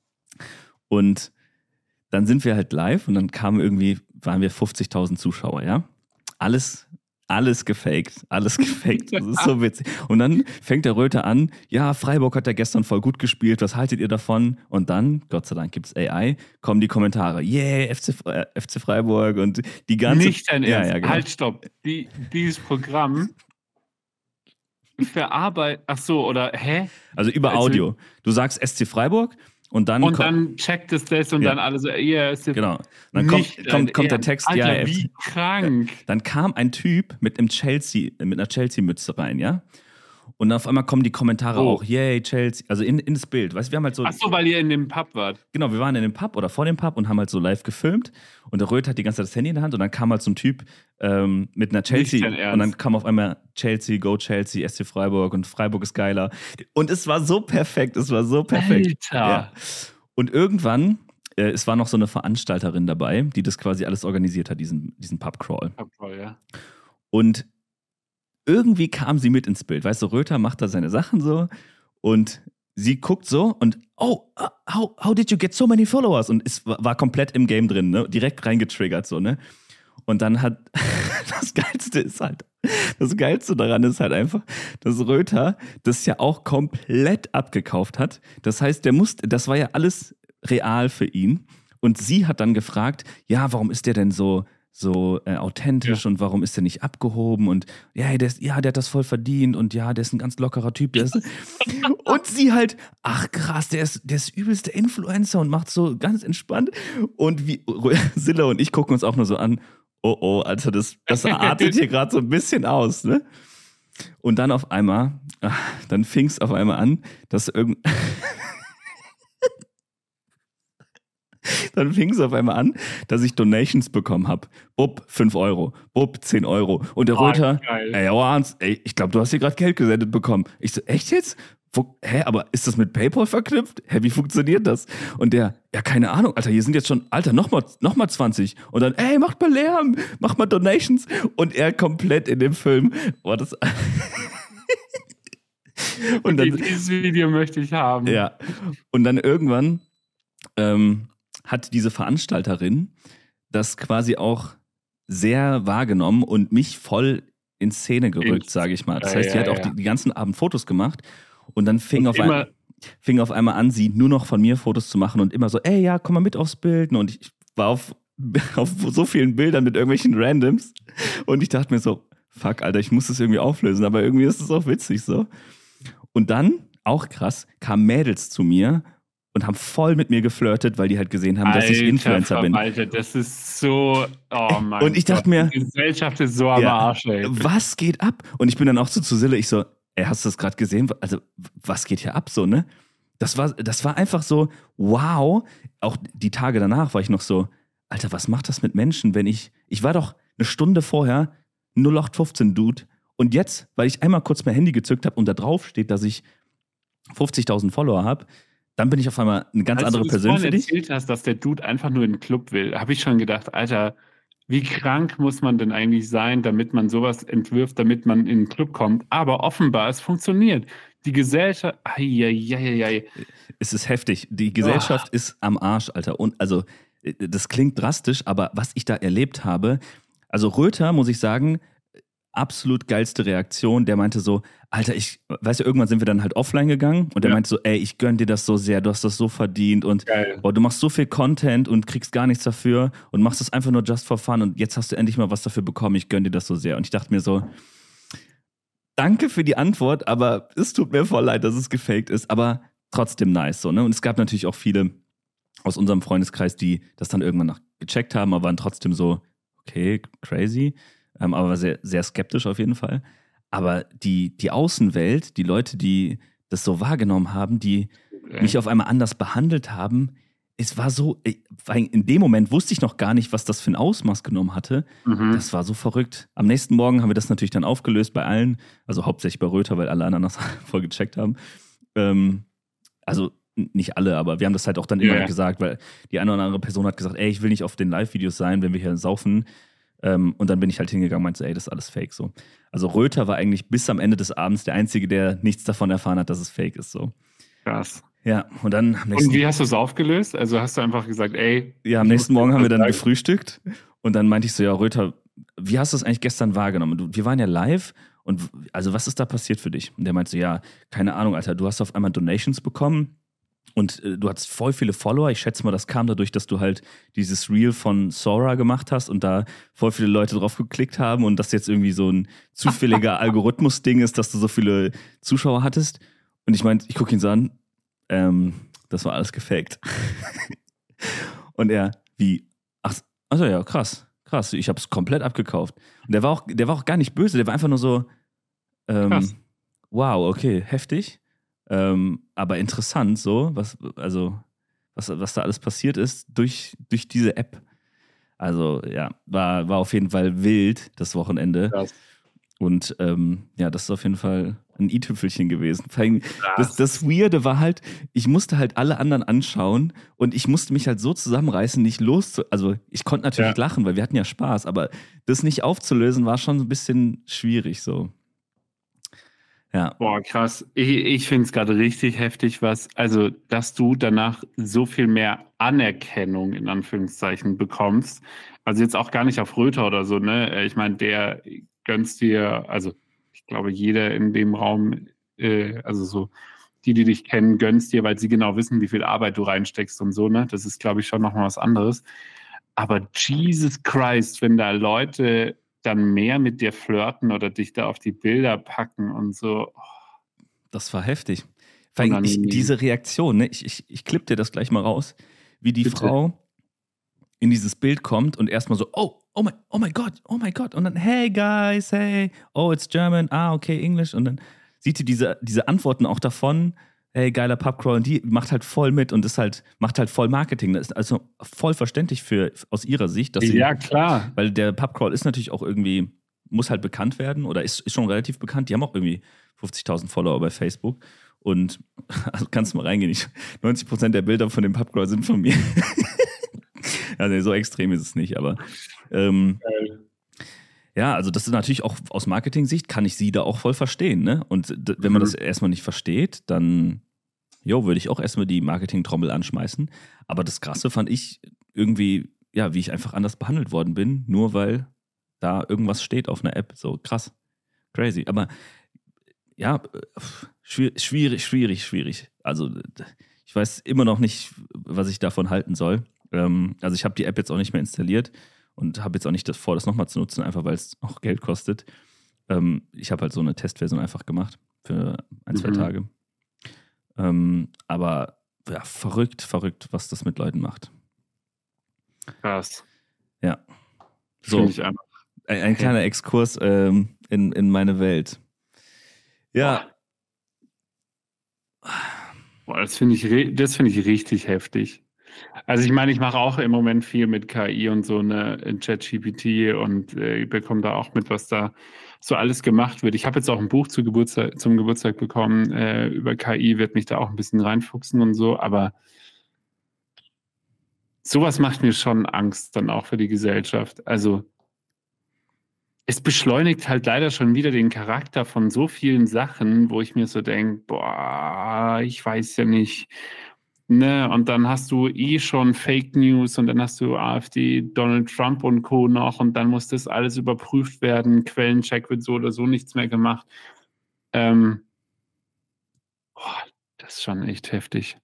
[SPEAKER 1] Und dann sind wir halt live und dann waren wir 50.000 Zuschauer, ja? Alles gefaked. Das ist so witzig. Und dann fängt der Röther an, ja, Freiburg hat ja gestern voll gut gespielt, was haltet ihr davon? Und dann, Gott sei Dank gibt es AI, kommen die Kommentare, FC Freiburg und die ganze...
[SPEAKER 2] Nicht dein Ernst.
[SPEAKER 1] Ja, genau.
[SPEAKER 2] Halt, stopp. Dieses Programm verarbeitet... Ach so, oder hä?
[SPEAKER 1] Also über Audio. Du sagst SC Freiburg Und
[SPEAKER 2] dann checkt es das und dann alle so, ist ja
[SPEAKER 1] genau. Dann kommt der Text,
[SPEAKER 2] Alter, wie krank.
[SPEAKER 1] Dann kam ein Typ mit einer Chelsea-Mütze rein, ja. Und auf einmal kommen die Kommentare auch, yay, Chelsea, also in das Bild. Weißt du, wir haben halt so.
[SPEAKER 2] Ach so, weil ihr in dem Pub wart.
[SPEAKER 1] Genau, wir waren in dem Pub oder vor dem Pub und haben halt so live gefilmt. Und der Röth hat die ganze Zeit das Handy in der Hand und dann kam halt so ein Typ mit einer Chelsea. Und dann kam auf einmal Chelsea, go Chelsea, SC Freiburg und Freiburg ist geiler. Und es war so perfekt,
[SPEAKER 2] Alter.
[SPEAKER 1] Ja. Und irgendwann, es war noch so eine Veranstalterin dabei, die das quasi alles organisiert hat, diesen Pub-Crawl.
[SPEAKER 2] Pub-Crawl, ja.
[SPEAKER 1] Und irgendwie kam sie mit ins Bild. Weißt du, Röther macht da seine Sachen so und sie guckt so und how did you get so many followers? Und es war komplett im Game drin, ne? Direkt reingetriggert so, ne? Und dann hat das Geilste daran ist halt einfach, dass Röther das ja auch komplett abgekauft hat. Das heißt, das war ja alles real für ihn. Und sie hat dann gefragt, ja, warum ist der denn so authentisch und warum ist der nicht abgehoben und der hat das voll verdient und ja, der ist ein ganz lockerer Typ. Und sie halt, ach krass, der ist übelste Influencer und macht so ganz entspannt. Und Silla und ich gucken uns auch nur so an, oh, also das artet hier gerade so ein bisschen aus, ne? Und dann auf einmal, dann fing es auf einmal an, dass dass ich Donations bekommen habe. Bub, 5 Euro. Bub, 10 Euro. Und der Röther, ich glaube, du hast hier gerade Geld gesendet bekommen. Ich so, echt jetzt? Aber ist das mit PayPal verknüpft? Wie funktioniert das? Und der, ja, keine Ahnung, Alter, hier sind jetzt schon, Alter, nochmal 20. Und dann, macht mal Lärm, macht mal Donations. Und er komplett in dem Film. Boah, das...
[SPEAKER 2] Und dann, dieses Video möchte ich haben.
[SPEAKER 1] Ja. Und dann irgendwann hat diese Veranstalterin das quasi auch sehr wahrgenommen und mich voll in Szene gerückt, sage ich mal. Das heißt, die hat auch die ganzen Abend Fotos gemacht und dann fing auf einmal an, sie nur noch von mir Fotos zu machen und immer so, komm mal mit aufs Bild. Und ich war auf so vielen Bildern mit irgendwelchen Randoms und ich dachte mir so, fuck, Alter, ich muss das irgendwie auflösen, aber irgendwie ist es auch witzig so. Und dann, auch krass, kamen Mädels zu mir und haben voll mit mir geflirtet, weil die halt gesehen haben, dass ich Influencer bin.
[SPEAKER 2] Alter, das ist so, oh mein
[SPEAKER 1] Und ich dachte mir,
[SPEAKER 2] die Gesellschaft ist so am Arsch, ey.
[SPEAKER 1] Was geht ab? Und ich bin dann auch so zu Sille, ich so, hast du das gerade gesehen? Also, was geht hier ab so, ne? Das war einfach so, wow. Auch die Tage danach war ich noch so, Alter, was macht das mit Menschen, wenn ich war doch eine Stunde vorher 0815-Dude und jetzt, weil ich einmal kurz mein Handy gezückt habe und da drauf steht, dass ich 50.000 Follower habe, dann bin ich auf einmal eine ganz andere Person für dich.
[SPEAKER 2] Als du erzählt hast, dass der Dude einfach nur in den Club will, habe ich schon gedacht, Alter, wie krank muss man denn eigentlich sein, damit man sowas entwirft, damit man in den Club kommt? Aber offenbar, es funktioniert. Die Gesellschaft,
[SPEAKER 1] Es ist heftig. Die Gesellschaft ist am Arsch, Alter. Und also, das klingt drastisch, aber was ich da erlebt habe, also Röther, muss ich sagen, absolut geilste Reaktion. Der meinte so, Alter, irgendwann sind wir dann halt offline gegangen und der meinte so, ich gönn dir das so sehr, du hast das so verdient und du machst so viel Content und kriegst gar nichts dafür und machst das einfach nur just for fun und jetzt hast du endlich mal was dafür bekommen, ich gönn dir das so sehr. Und ich dachte mir so, danke für die Antwort, aber es tut mir voll leid, dass es gefaked ist, aber trotzdem nice so, ne? Und es gab natürlich auch viele aus unserem Freundeskreis, die das dann irgendwann noch gecheckt haben, aber waren trotzdem so, okay, crazy. Aber sehr, sehr skeptisch auf jeden Fall. Aber die Außenwelt, die Leute, die das so wahrgenommen haben, die mich auf einmal anders behandelt haben, es war so, in dem Moment wusste ich noch gar nicht, was das für ein Ausmaß genommen hatte. Das war so verrückt. Am nächsten Morgen haben wir das natürlich dann aufgelöst bei allen, also hauptsächlich bei Röther, weil alle anderen das voll gecheckt haben. Also nicht alle, aber wir haben das halt auch dann immer gesagt, weil die eine oder andere Person hat gesagt, ich will nicht auf den Live-Videos sein, wenn wir hier saufen. Und dann bin ich halt hingegangen und meinte, das ist alles fake so. Also Röther war eigentlich bis am Ende des Abends der Einzige, der nichts davon erfahren hat, dass es fake ist so.
[SPEAKER 2] Krass.
[SPEAKER 1] Ja, und dann...
[SPEAKER 2] Und wie hast du es aufgelöst? Also hast du einfach gesagt,
[SPEAKER 1] Ja, am nächsten Morgen haben wir dann gefrühstückt und dann meinte ich so, ja Röther, wie hast du es eigentlich gestern wahrgenommen? Wir waren ja live und also was ist da passiert für dich? Und der meinte so, ja, keine Ahnung, Alter, du hast auf einmal Donations bekommen. Und du hattest voll viele Follower. Ich schätze mal, das kam dadurch, dass du halt dieses Reel von Sora gemacht hast und da voll viele Leute drauf geklickt haben und das jetzt irgendwie so ein zufälliger Algorithmus-Ding ist, dass du so viele Zuschauer hattest. Und ich meinte, ich gucke ihn so an, das war alles gefaked. Und er, wie? Achso, ja, krass, ich habe es komplett abgekauft. Und der war auch gar nicht böse, der war einfach nur so, wow, okay, heftig, aber interessant so, was da alles passiert ist durch diese App. Also ja, war auf jeden Fall wild, das Wochenende. Krass. Und das ist auf jeden Fall ein i-Tüpfelchen gewesen. Das Weirde war halt, ich musste halt alle anderen anschauen und ich musste mich halt so zusammenreißen, nicht also ich konnte natürlich lachen, weil wir hatten ja Spaß, aber das nicht aufzulösen war schon ein bisschen schwierig so. Ja.
[SPEAKER 2] Boah, krass. Ich finde es gerade richtig heftig, also, dass du danach so viel mehr Anerkennung in Anführungszeichen bekommst. Also jetzt auch gar nicht auf Röther oder so, ne? Ich meine, der gönnst dir, also ich glaube, jeder in dem Raum, also so die dich kennen, gönnst dir, weil sie genau wissen, wie viel Arbeit du reinsteckst und so, ne? Das ist, glaube ich, schon nochmal was anderes. Aber Jesus Christ, wenn da Leute dann mehr mit dir flirten oder dich da auf die Bilder packen und so.
[SPEAKER 1] Das war heftig. Vor allem diese Reaktion, ne? Ich klipp dir das gleich mal raus, wie die Frau in dieses Bild kommt und erstmal so, oh my God. Und dann, hey guys, hey, oh, it's German, okay, English. Und dann sieht sie diese Antworten auch davon, hey, geiler Pubcrawl, und die macht halt voll mit und macht halt voll Marketing. Das ist also voll verständlich aus ihrer Sicht, dass sie.
[SPEAKER 2] Ja, klar.
[SPEAKER 1] Weil der Pubcrawl ist natürlich auch irgendwie, muss halt bekannt werden oder ist schon relativ bekannt. Die haben auch irgendwie 50.000 Follower bei Facebook. Und also kannst du mal reingehen. 90% der Bilder von dem Pubcrawl sind von mir. Also so extrem ist es nicht, aber ja, also das ist natürlich auch aus Marketing-Sicht, kann ich sie da auch voll verstehen, ne? Und wenn man das erstmal nicht versteht, dann würde ich auch erstmal die Marketing-Trommel anschmeißen. Aber das Krasse fand ich irgendwie, ja, wie ich einfach anders behandelt worden bin, nur weil da irgendwas steht auf einer App. So krass, crazy. Aber ja, schwierig. Also ich weiß immer noch nicht, was ich davon halten soll. Also ich habe die App jetzt auch nicht mehr installiert und habe jetzt auch nicht vor, das nochmal zu nutzen, einfach weil es auch Geld kostet. Ich habe halt so eine Testversion einfach gemacht für 1-2 Tage. Aber ja, verrückt, was das mit Leuten macht.
[SPEAKER 2] Krass.
[SPEAKER 1] Ja. So, ein kleiner Exkurs in meine Welt. Ja.
[SPEAKER 2] Boah, das finde ich richtig heftig. Also ich meine, ich mache auch im Moment viel mit KI und so eine ChatGPT und bekomme da auch mit, was da so alles gemacht wird. Ich habe jetzt auch ein Buch zum Geburtstag bekommen über KI, werde mich da auch ein bisschen reinfuchsen und so, aber sowas macht mir schon Angst dann auch für die Gesellschaft. Also es beschleunigt halt leider schon wieder den Charakter von so vielen Sachen, wo ich mir so denke, boah, ich weiß ja nicht. Ne, und dann hast du schon Fake News und dann hast du AfD, Donald Trump und Co. noch und dann muss das alles überprüft werden. Quellencheck wird so oder so nichts mehr gemacht. Das ist schon echt heftig.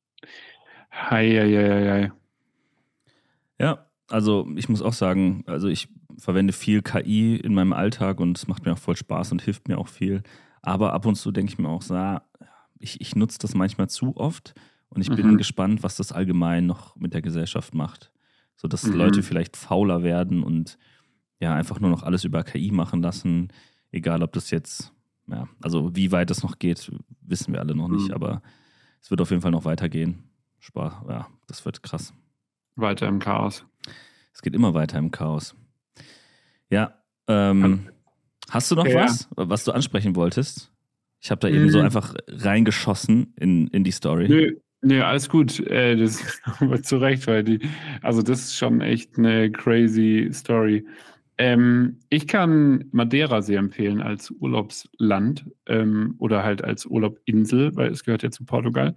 [SPEAKER 2] Hei.
[SPEAKER 1] Ja, also ich muss auch sagen, also ich verwende viel KI in meinem Alltag und es macht mir auch voll Spaß und hilft mir auch viel. Aber ab und zu denke ich mir auch, ich nutze das manchmal zu oft. Und ich bin gespannt, was das allgemein noch mit der Gesellschaft macht. So dass Leute vielleicht fauler werden und ja, einfach nur noch alles über KI machen lassen. Egal, ob das jetzt, ja, also wie weit das noch geht, wissen wir alle noch nicht. Aber es wird auf jeden Fall noch weitergehen. Ja, das wird krass.
[SPEAKER 2] Weiter im Chaos.
[SPEAKER 1] Es geht immer weiter im Chaos. Ja, hast du noch was du ansprechen wolltest? Ich habe da eben so einfach reingeschossen in die Story.
[SPEAKER 2] Nö, alles gut. Das ist zu Recht, weil also das ist schon echt eine crazy Story. Ich kann Madeira sehr empfehlen als Urlaubsland oder halt als Urlaubinsel, weil es gehört ja zu Portugal.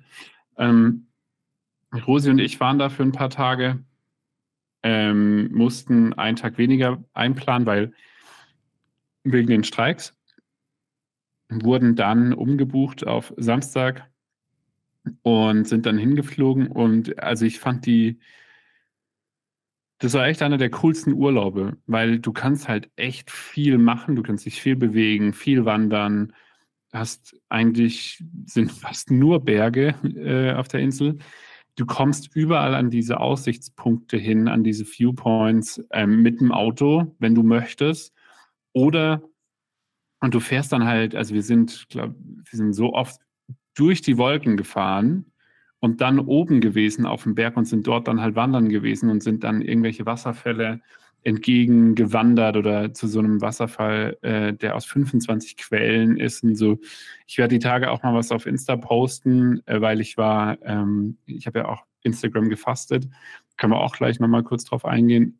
[SPEAKER 2] Rosi und ich waren da für ein paar Tage, mussten einen Tag weniger einplanen, weil wegen den Streiks wurden dann umgebucht auf Samstag und sind dann hingeflogen und also ich fand das war echt einer der coolsten Urlaube, weil du kannst halt echt viel machen, du kannst dich viel bewegen, viel wandern, sind fast nur Berge auf der Insel. du kommst überall an diese Aussichtspunkte hin, an diese Viewpoints mit dem Auto, wenn du möchtest. Und du fährst dann halt, also wir sind so oft durch die Wolken gefahren und dann oben gewesen auf dem Berg und sind dort dann halt wandern gewesen und sind dann irgendwelche Wasserfälle entgegengewandert oder zu so einem Wasserfall, der aus 25 Quellen ist und so. Ich werde die Tage auch mal was auf Insta posten, weil ich habe ja auch Instagram gefastet. Können wir auch gleich nochmal kurz drauf eingehen.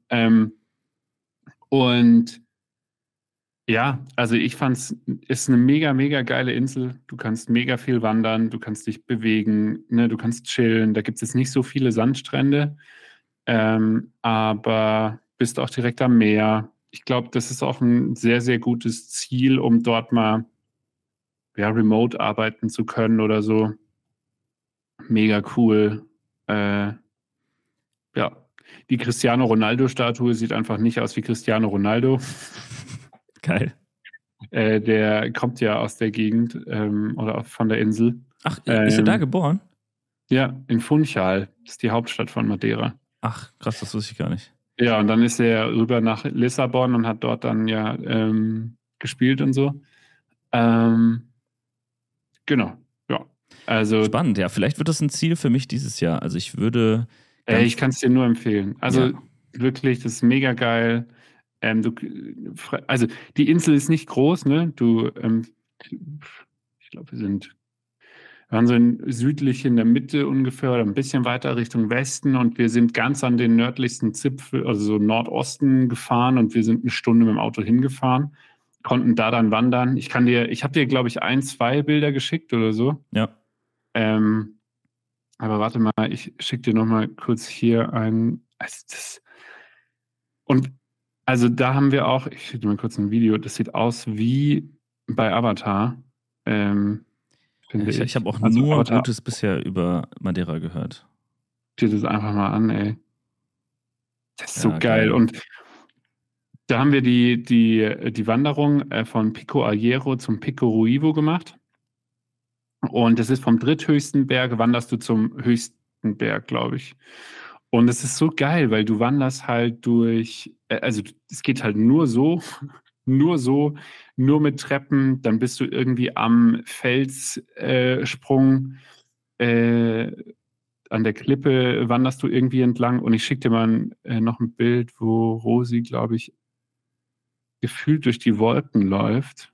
[SPEAKER 2] Und ja, also ich fand's, ist eine mega, mega geile Insel. Du kannst mega viel wandern, du kannst dich bewegen, ne, du kannst chillen. Da gibt es jetzt nicht so viele Sandstrände, aber bist auch direkt am Meer. Ich glaube, das ist auch ein sehr, sehr gutes Ziel, um dort mal remote arbeiten zu können oder so. Mega cool. Die Cristiano Ronaldo-Statue sieht einfach nicht aus wie Cristiano Ronaldo.
[SPEAKER 1] Geil.
[SPEAKER 2] Der kommt ja aus der Gegend oder von der Insel.
[SPEAKER 1] Ach, ist er da geboren?
[SPEAKER 2] Ja, in Funchal. Das ist die Hauptstadt von Madeira.
[SPEAKER 1] Ach, krass, das wusste ich gar nicht.
[SPEAKER 2] Ja, und dann ist er rüber nach Lissabon und hat dort dann gespielt und so. Genau, ja. Also,
[SPEAKER 1] spannend, ja. Vielleicht wird das ein Ziel für mich dieses Jahr. Also ich würde...
[SPEAKER 2] ich kann es dir nur empfehlen. Also wirklich, das ist mega geil. Also die Insel ist nicht groß, ne? Ich glaube, wir waren so südlich in der Mitte ungefähr oder ein bisschen weiter Richtung Westen und wir sind ganz an den nördlichsten Zipfel, also so Nordosten gefahren und wir sind eine Stunde mit dem Auto hingefahren, konnten da dann wandern. Ich habe dir, glaube ich, 2 Bilder geschickt oder so.
[SPEAKER 1] Ja.
[SPEAKER 2] Aber warte mal, ich schicke dir noch mal kurz hier ein. Also da haben wir auch, ich schicke dir mal kurz ein Video, das sieht aus wie bei Avatar.
[SPEAKER 1] Ich habe auch nur
[SPEAKER 2] Avatar.
[SPEAKER 1] Gutes bisher über Madeira gehört.
[SPEAKER 2] Dir das einfach mal an, ey. Das ist so geil. Und da haben wir die Wanderung von Pico Alhierro zum Pico Ruivo gemacht. Und das ist vom dritthöchsten Berg, wanderst du zum höchsten Berg, glaube ich. Und es ist so geil, weil du wanderst halt durch, also es geht halt nur mit Treppen, dann bist du irgendwie am Felssprung, an der Klippe wanderst du irgendwie entlang. Und ich schicke dir mal noch ein Bild, wo Rosi, glaube ich, gefühlt durch die Wolken läuft.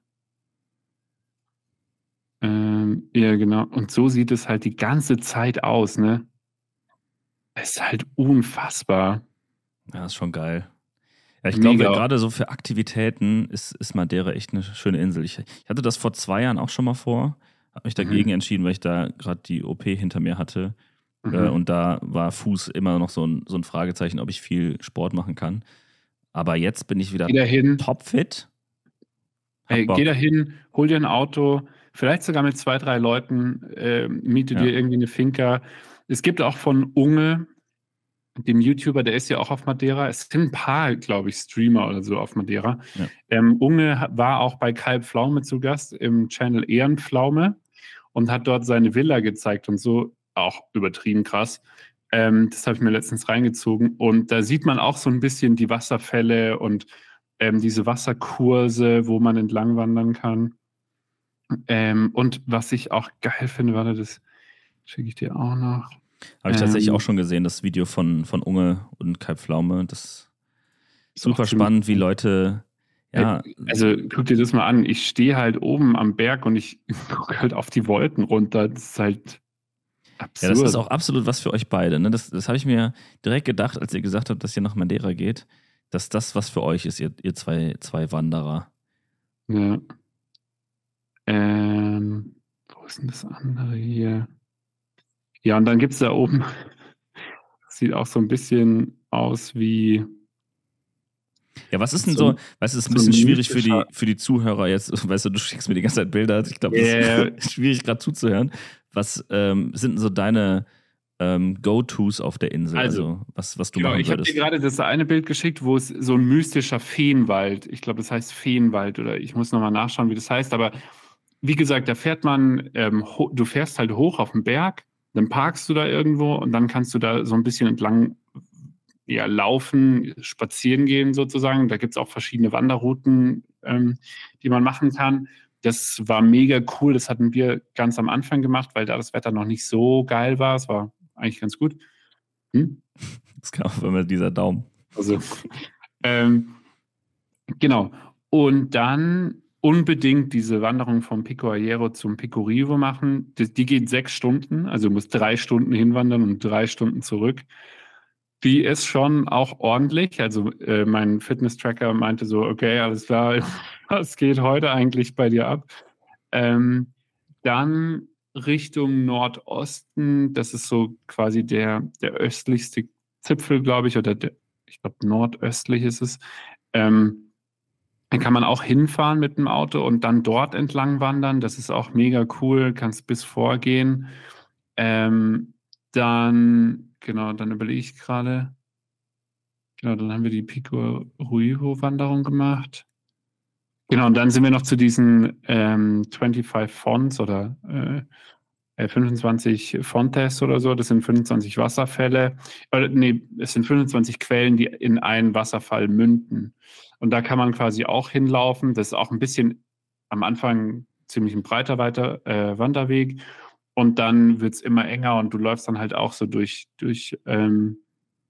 [SPEAKER 2] Ja, genau. Und so sieht es halt die ganze Zeit aus, ne? Es ist halt unfassbar.
[SPEAKER 1] Ja, ist schon geil. Ja, ich glaube, gerade so für Aktivitäten ist Madeira echt eine schöne Insel. Ich hatte das vor 2 Jahren auch schon mal vor, habe mich dagegen entschieden, weil ich da gerade die OP hinter mir hatte. Und da war Fuß immer noch so ein Fragezeichen, ob ich viel Sport machen kann. Aber jetzt bin ich wieder topfit.
[SPEAKER 2] Geh da hin, hol dir ein Auto, vielleicht sogar mit 2, 3 Leuten, miete dir irgendwie eine Finca. Es gibt auch von Unge, dem YouTuber, der ist ja auch auf Madeira. Es sind ein paar, glaube ich, Streamer oder so auf Madeira. Ja. Unge war auch bei Kai Pflaume zu Gast im Channel Ehrenpflaume und hat dort seine Villa gezeigt und so. Auch übertrieben krass. Das habe ich mir letztens reingezogen. Und da sieht man auch so ein bisschen die Wasserfälle und diese Wasserkurse, wo man entlang wandern kann. Und was ich auch geil finde, warte, das schicke ich dir auch noch.
[SPEAKER 1] Habe ich tatsächlich auch schon gesehen, das Video von Unge und Kai Pflaume. Das ist super spannend, wie Leute... Ja.
[SPEAKER 2] Also guck dir das mal an. Ich stehe halt oben am Berg und ich gucke halt auf die Wolken runter. Das ist halt absurd.
[SPEAKER 1] Ja, das ist auch absolut was für euch beide. Ne? Das habe ich mir direkt gedacht, als ihr gesagt habt, dass ihr nach Madeira geht, dass das was für euch ist, ihr zwei Wanderer.
[SPEAKER 2] Ja. Wo ist denn das andere hier? Ja, und dann gibt es da oben, sieht auch so ein bisschen aus wie...
[SPEAKER 1] Ja, was ist denn so, weißt du, es ist ein bisschen schwierig für die Zuhörer jetzt, weißt du schickst mir die ganze Zeit Bilder, ich glaube, das ist schwierig gerade zuzuhören. Was sind denn so deine Go-Tos auf der Insel, also was du machen würdest?
[SPEAKER 2] Ich habe dir gerade das eine Bild geschickt, wo es so ein mystischer Feenwald, ich glaube, das heißt Feenwald oder ich muss nochmal nachschauen, wie das heißt, aber wie gesagt, da fährt man, du fährst halt hoch auf den Berg, Dann parkst du da irgendwo und dann kannst du da so ein bisschen entlang laufen, spazieren gehen sozusagen. Da gibt es auch verschiedene Wanderrouten, die man machen kann. Das war mega cool. Das hatten wir ganz am Anfang gemacht, weil da das Wetter noch nicht so geil war. Es war eigentlich ganz gut.
[SPEAKER 1] Das kam auch immer dieser Daumen.
[SPEAKER 2] Also, genau. Und dann unbedingt diese Wanderung vom Pico Ayero zum Pico Rivo machen. Die geht 6 Stunden, also du musst 3 Stunden hinwandern und 3 Stunden zurück. Die ist schon auch ordentlich. Also mein Fitness-Tracker meinte so, okay, alles klar, was geht heute eigentlich bei dir ab? Dann Richtung Nordosten, das ist so quasi der östlichste Zipfel, glaube ich, oder ich glaube nordöstlich ist es. Dann kann man auch hinfahren mit dem Auto und dann dort entlang wandern. Das ist auch mega cool, kannst bis vorgehen. Dann überlege ich gerade. Genau, dann haben wir die Pico Ruivo-Wanderung gemacht. Genau, und dann sind wir noch zu diesen 25 Fonts oder 25 Fontes oder so. Das sind 25 Wasserfälle. Es sind 25 Quellen, die in einen Wasserfall münden. Und da kann man quasi auch hinlaufen. Das ist auch ein bisschen am Anfang ziemlich ein breiter Wanderweg. Und dann wird es immer enger und du läufst dann halt auch so durch den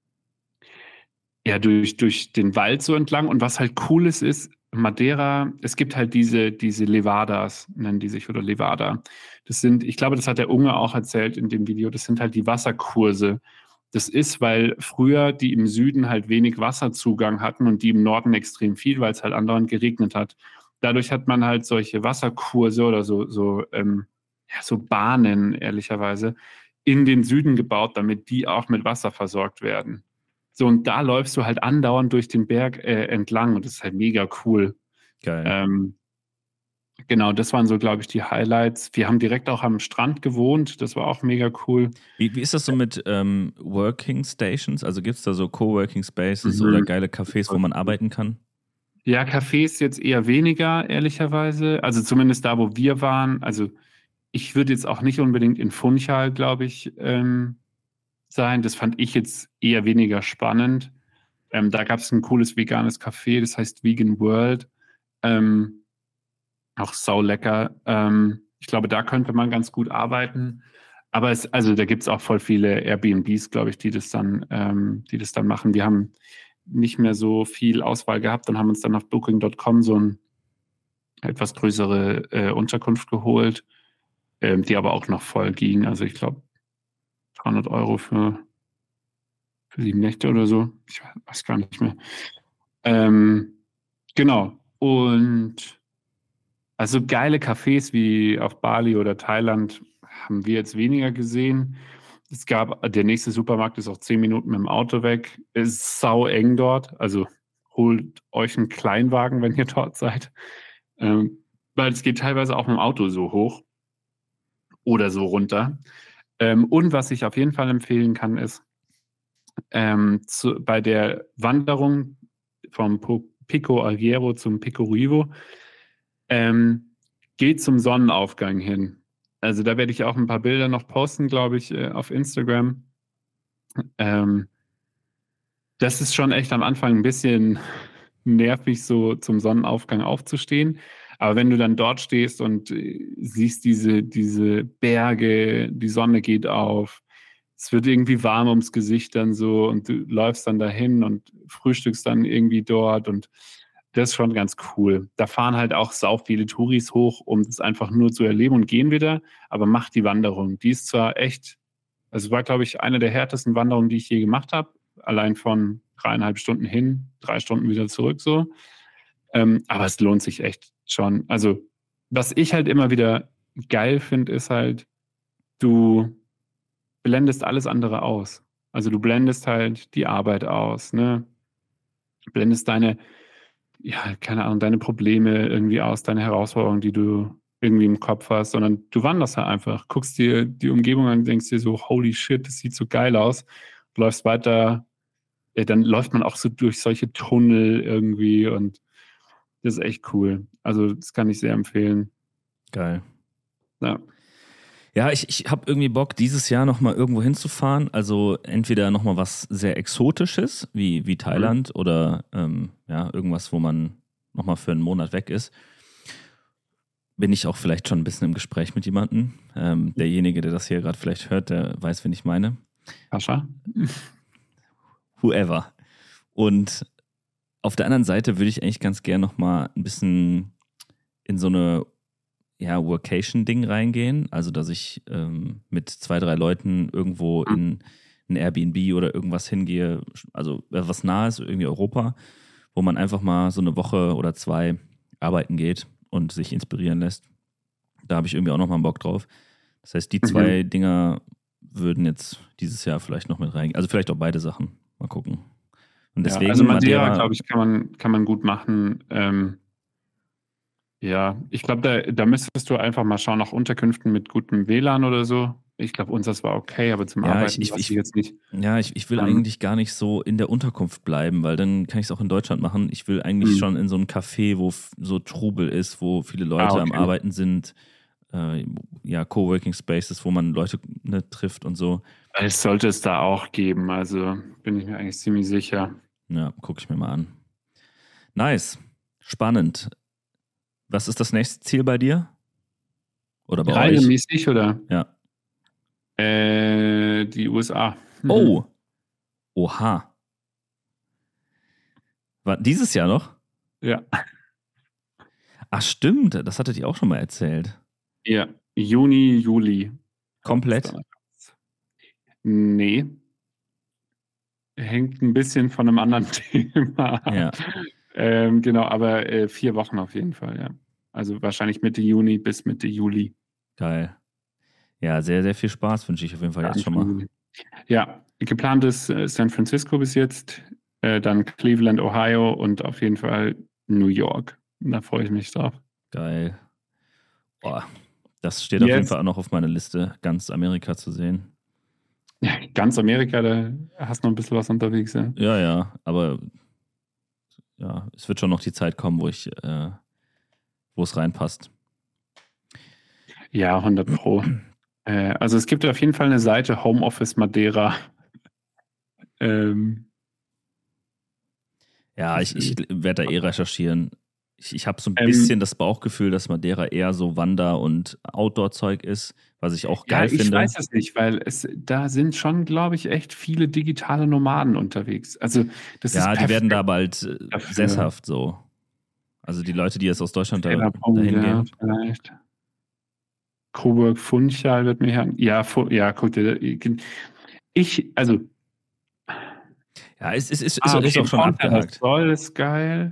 [SPEAKER 2] Wald so entlang. Und was halt cool ist, Madeira, es gibt halt diese Levadas, nennen die sich, oder Levada. Das sind, ich glaube, das hat der Unge auch erzählt in dem Video, das sind halt die Wasserkurse. Das ist, weil früher die im Süden halt wenig Wasserzugang hatten und die im Norden extrem viel, weil es halt andauernd geregnet hat. Dadurch hat man halt solche Wasserkurse oder so Bahnen, ehrlicherweise, in den Süden gebaut, damit die auch mit Wasser versorgt werden. So, und da läufst du halt andauernd durch den Berg entlang und das ist halt mega cool.
[SPEAKER 1] Geil.
[SPEAKER 2] Genau, das waren so, glaube ich, die Highlights. Wir haben direkt auch am Strand gewohnt, das war auch mega cool.
[SPEAKER 1] Wie ist das so mit Working Stations? Also gibt es da so Coworking Spaces oder geile Cafés, wo man arbeiten kann?
[SPEAKER 2] Ja, Cafés jetzt eher weniger, ehrlicherweise. Also zumindest da, wo wir waren. Also ich würde jetzt auch nicht unbedingt in Funchal, glaube ich, sein. Das fand ich jetzt eher weniger spannend. Da gab es ein cooles veganes Café, das heißt Vegan World. Auch sau lecker. Ich glaube, da könnte man ganz gut arbeiten. Aber da gibt es auch voll viele Airbnbs, glaube ich, die das dann machen. Wir haben nicht mehr so viel Auswahl gehabt und haben uns dann auf Booking.com so eine etwas größere Unterkunft geholt, die aber auch noch voll ging. Also ich glaube 300 € für 7 Nächte oder so. Ich weiß gar nicht mehr. Genau. Und also geile Cafés wie auf Bali oder Thailand haben wir jetzt weniger gesehen. Der nächste Supermarkt ist auch 10 Minuten mit dem Auto weg. Es ist sau eng dort. Also holt euch einen Kleinwagen, wenn ihr dort seid. Weil es geht teilweise auch mit dem Auto so hoch oder so runter. Und was ich auf jeden Fall empfehlen kann, ist bei der Wanderung vom Pico Ayero zum Pico Rivo geht zum Sonnenaufgang hin. Also da werde ich auch ein paar Bilder noch posten, glaube ich, auf Instagram. Das ist schon echt am Anfang ein bisschen nervig, so zum Sonnenaufgang aufzustehen. Aber wenn du dann dort stehst und siehst diese Berge, die Sonne geht auf, es wird irgendwie warm ums Gesicht dann so und du läufst dann dahin und frühstückst dann irgendwie dort und das ist schon ganz cool. Da fahren halt auch sau viele Touris hoch, um das einfach nur zu erleben und gehen wieder, aber macht die Wanderung. Die ist zwar echt, also war, glaube ich, eine der härtesten Wanderungen, die ich je gemacht habe. Allein von 3,5 Stunden hin, 3 Stunden wieder zurück so. Aber es lohnt sich echt schon. Also was ich halt immer wieder geil finde, ist halt, du blendest alles andere aus. Also du blendest halt die Arbeit aus, ne? Blendest deine Probleme irgendwie aus, deine Herausforderungen, die du irgendwie im Kopf hast, sondern du wanderst halt einfach, guckst dir die Umgebung an und denkst dir so, holy shit, das sieht so geil aus. Du läufst weiter, dann läuft man auch so durch solche Tunnel irgendwie und das ist echt cool. Also das kann ich sehr empfehlen.
[SPEAKER 1] Geil.
[SPEAKER 2] Ja.
[SPEAKER 1] Ja, ich habe irgendwie Bock, dieses Jahr nochmal irgendwo hinzufahren. Also entweder nochmal was sehr Exotisches, wie Thailand oder irgendwas, wo man nochmal für einen Monat weg ist. Bin ich auch vielleicht schon ein bisschen im Gespräch mit jemandem. Derjenige, der das hier gerade vielleicht hört, der weiß, wen ich meine.
[SPEAKER 2] Pascha?
[SPEAKER 1] Whoever. Und auf der anderen Seite würde ich eigentlich ganz gern nochmal ein bisschen in so eine Workation-Ding reingehen. Also, dass ich mit 2, 3 Leuten irgendwo in ein Airbnb oder irgendwas hingehe. Also, was nah ist, irgendwie Europa, wo man einfach mal so eine Woche oder 2 arbeiten geht und sich inspirieren lässt. Da habe ich irgendwie auch nochmal Bock drauf. Das heißt, die 2 Dinger würden jetzt dieses Jahr vielleicht noch mit reingehen. Also, vielleicht auch beide Sachen. Mal gucken. Und deswegen
[SPEAKER 2] also Madeira, glaube ich, kann man gut machen. Ich glaube, da müsstest du einfach mal schauen nach Unterkünften mit gutem WLAN oder so. Ich glaube, unseres war okay, aber zum Arbeiten weiß ich jetzt nicht.
[SPEAKER 1] Ja, ich will eigentlich gar nicht so in der Unterkunft bleiben, weil dann kann ich es auch in Deutschland machen. Ich will eigentlich schon in so ein Café, wo so Trubel ist, wo viele Leute am Arbeiten sind. Coworking Spaces, wo man Leute trifft und so.
[SPEAKER 2] Es sollte es da auch geben, also bin ich mir eigentlich ziemlich sicher.
[SPEAKER 1] Ja, gucke ich mir mal an. Nice. Spannend. Was ist das nächste Ziel bei dir? Oder bei euch?
[SPEAKER 2] Reisemäßig, oder?
[SPEAKER 1] Ja.
[SPEAKER 2] Die USA.
[SPEAKER 1] Oh. Oha. War dieses Jahr noch?
[SPEAKER 2] Ja.
[SPEAKER 1] Ach, stimmt. Das hattet ihr auch schon mal erzählt.
[SPEAKER 2] Ja. Juni, Juli.
[SPEAKER 1] Komplett?
[SPEAKER 2] Nee. Hängt ein bisschen von einem anderen Thema ab.
[SPEAKER 1] Ja.
[SPEAKER 2] Genau, aber 4 Wochen auf jeden Fall, ja. Also wahrscheinlich Mitte Juni bis Mitte Juli.
[SPEAKER 1] Geil. Ja, sehr, sehr viel Spaß wünsche ich auf jeden Fall jetzt schon mal.
[SPEAKER 2] Ja, geplant ist San Francisco bis jetzt, dann Cleveland, Ohio und auf jeden Fall New York. Da freue ich mich drauf.
[SPEAKER 1] Geil. Boah, das steht auf jeden Fall auch noch auf meiner Liste, ganz Amerika zu sehen.
[SPEAKER 2] Ja, ganz Amerika, da hast du noch ein bisschen was unterwegs, ja.
[SPEAKER 1] Ja, aber ja, es wird schon noch die Zeit kommen, wo es reinpasst.
[SPEAKER 2] Ja, 100%. Also es gibt auf jeden Fall eine Seite, Homeoffice Madeira.
[SPEAKER 1] Ja, ich werde da recherchieren. Ich habe so ein bisschen das Bauchgefühl, dass Madeira eher so Wander- und Outdoor-Zeug ist, was ich auch geil finde.
[SPEAKER 2] Ich weiß es nicht, weil da sind schon, glaube ich, echt viele digitale Nomaden unterwegs. Also das ist
[SPEAKER 1] die werden da bald sesshaft so. Also die Leute, die jetzt aus Deutschland dahin gehen.
[SPEAKER 2] Vielleicht. Coburg Funchal wird mir hören. Ja, guck dir.
[SPEAKER 1] Ja, es ist auch schon abgehakt.
[SPEAKER 2] Soll ist geil.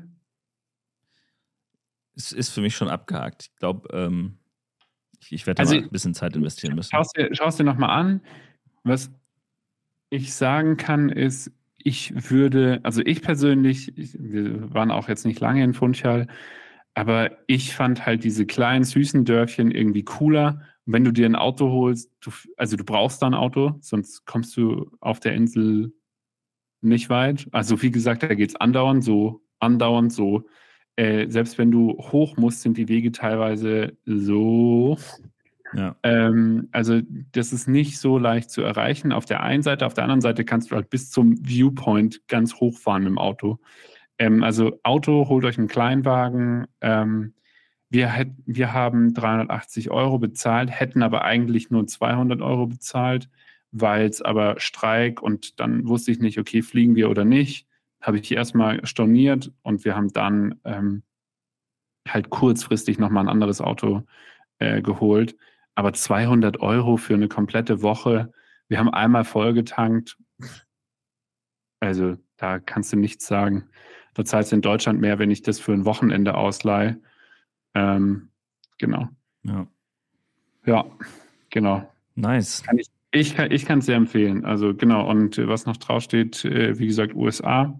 [SPEAKER 1] Es ist für mich schon abgehakt. Ich glaube, ich werde da mal ein bisschen Zeit investieren müssen.
[SPEAKER 2] Schau es dir nochmal an. Was ich sagen kann, ist, ich persönlich, wir waren auch jetzt nicht lange in Funchal, aber ich fand halt diese kleinen, süßen Dörfchen irgendwie cooler. Und wenn du dir ein Auto holst, du brauchst da ein Auto, sonst kommst du auf der Insel nicht weit. Also wie gesagt, da geht es andauernd so. Selbst wenn du hoch musst, sind die Wege teilweise so.
[SPEAKER 1] Ja.
[SPEAKER 2] Also das ist nicht so leicht zu erreichen. Auf der einen Seite, auf der anderen Seite kannst du halt bis zum Viewpoint ganz hoch fahren mit dem Auto. Also Auto, holt euch einen Kleinwagen. Wir haben 380 € bezahlt, hätten aber eigentlich nur 200 € bezahlt, weil es aber Streik und dann wusste ich nicht, okay, fliegen wir oder nicht. Habe ich erstmal storniert und wir haben dann halt kurzfristig nochmal ein anderes Auto geholt. Aber 200 € für eine komplette Woche. Wir haben einmal vollgetankt. Also da kannst du nichts sagen. Da zahlst du in Deutschland mehr, wenn ich das für ein Wochenende ausleihe. Genau. Ja, genau.
[SPEAKER 1] Nice.
[SPEAKER 2] Ich kann es sehr empfehlen. Also genau, und was noch draufsteht, wie gesagt, USA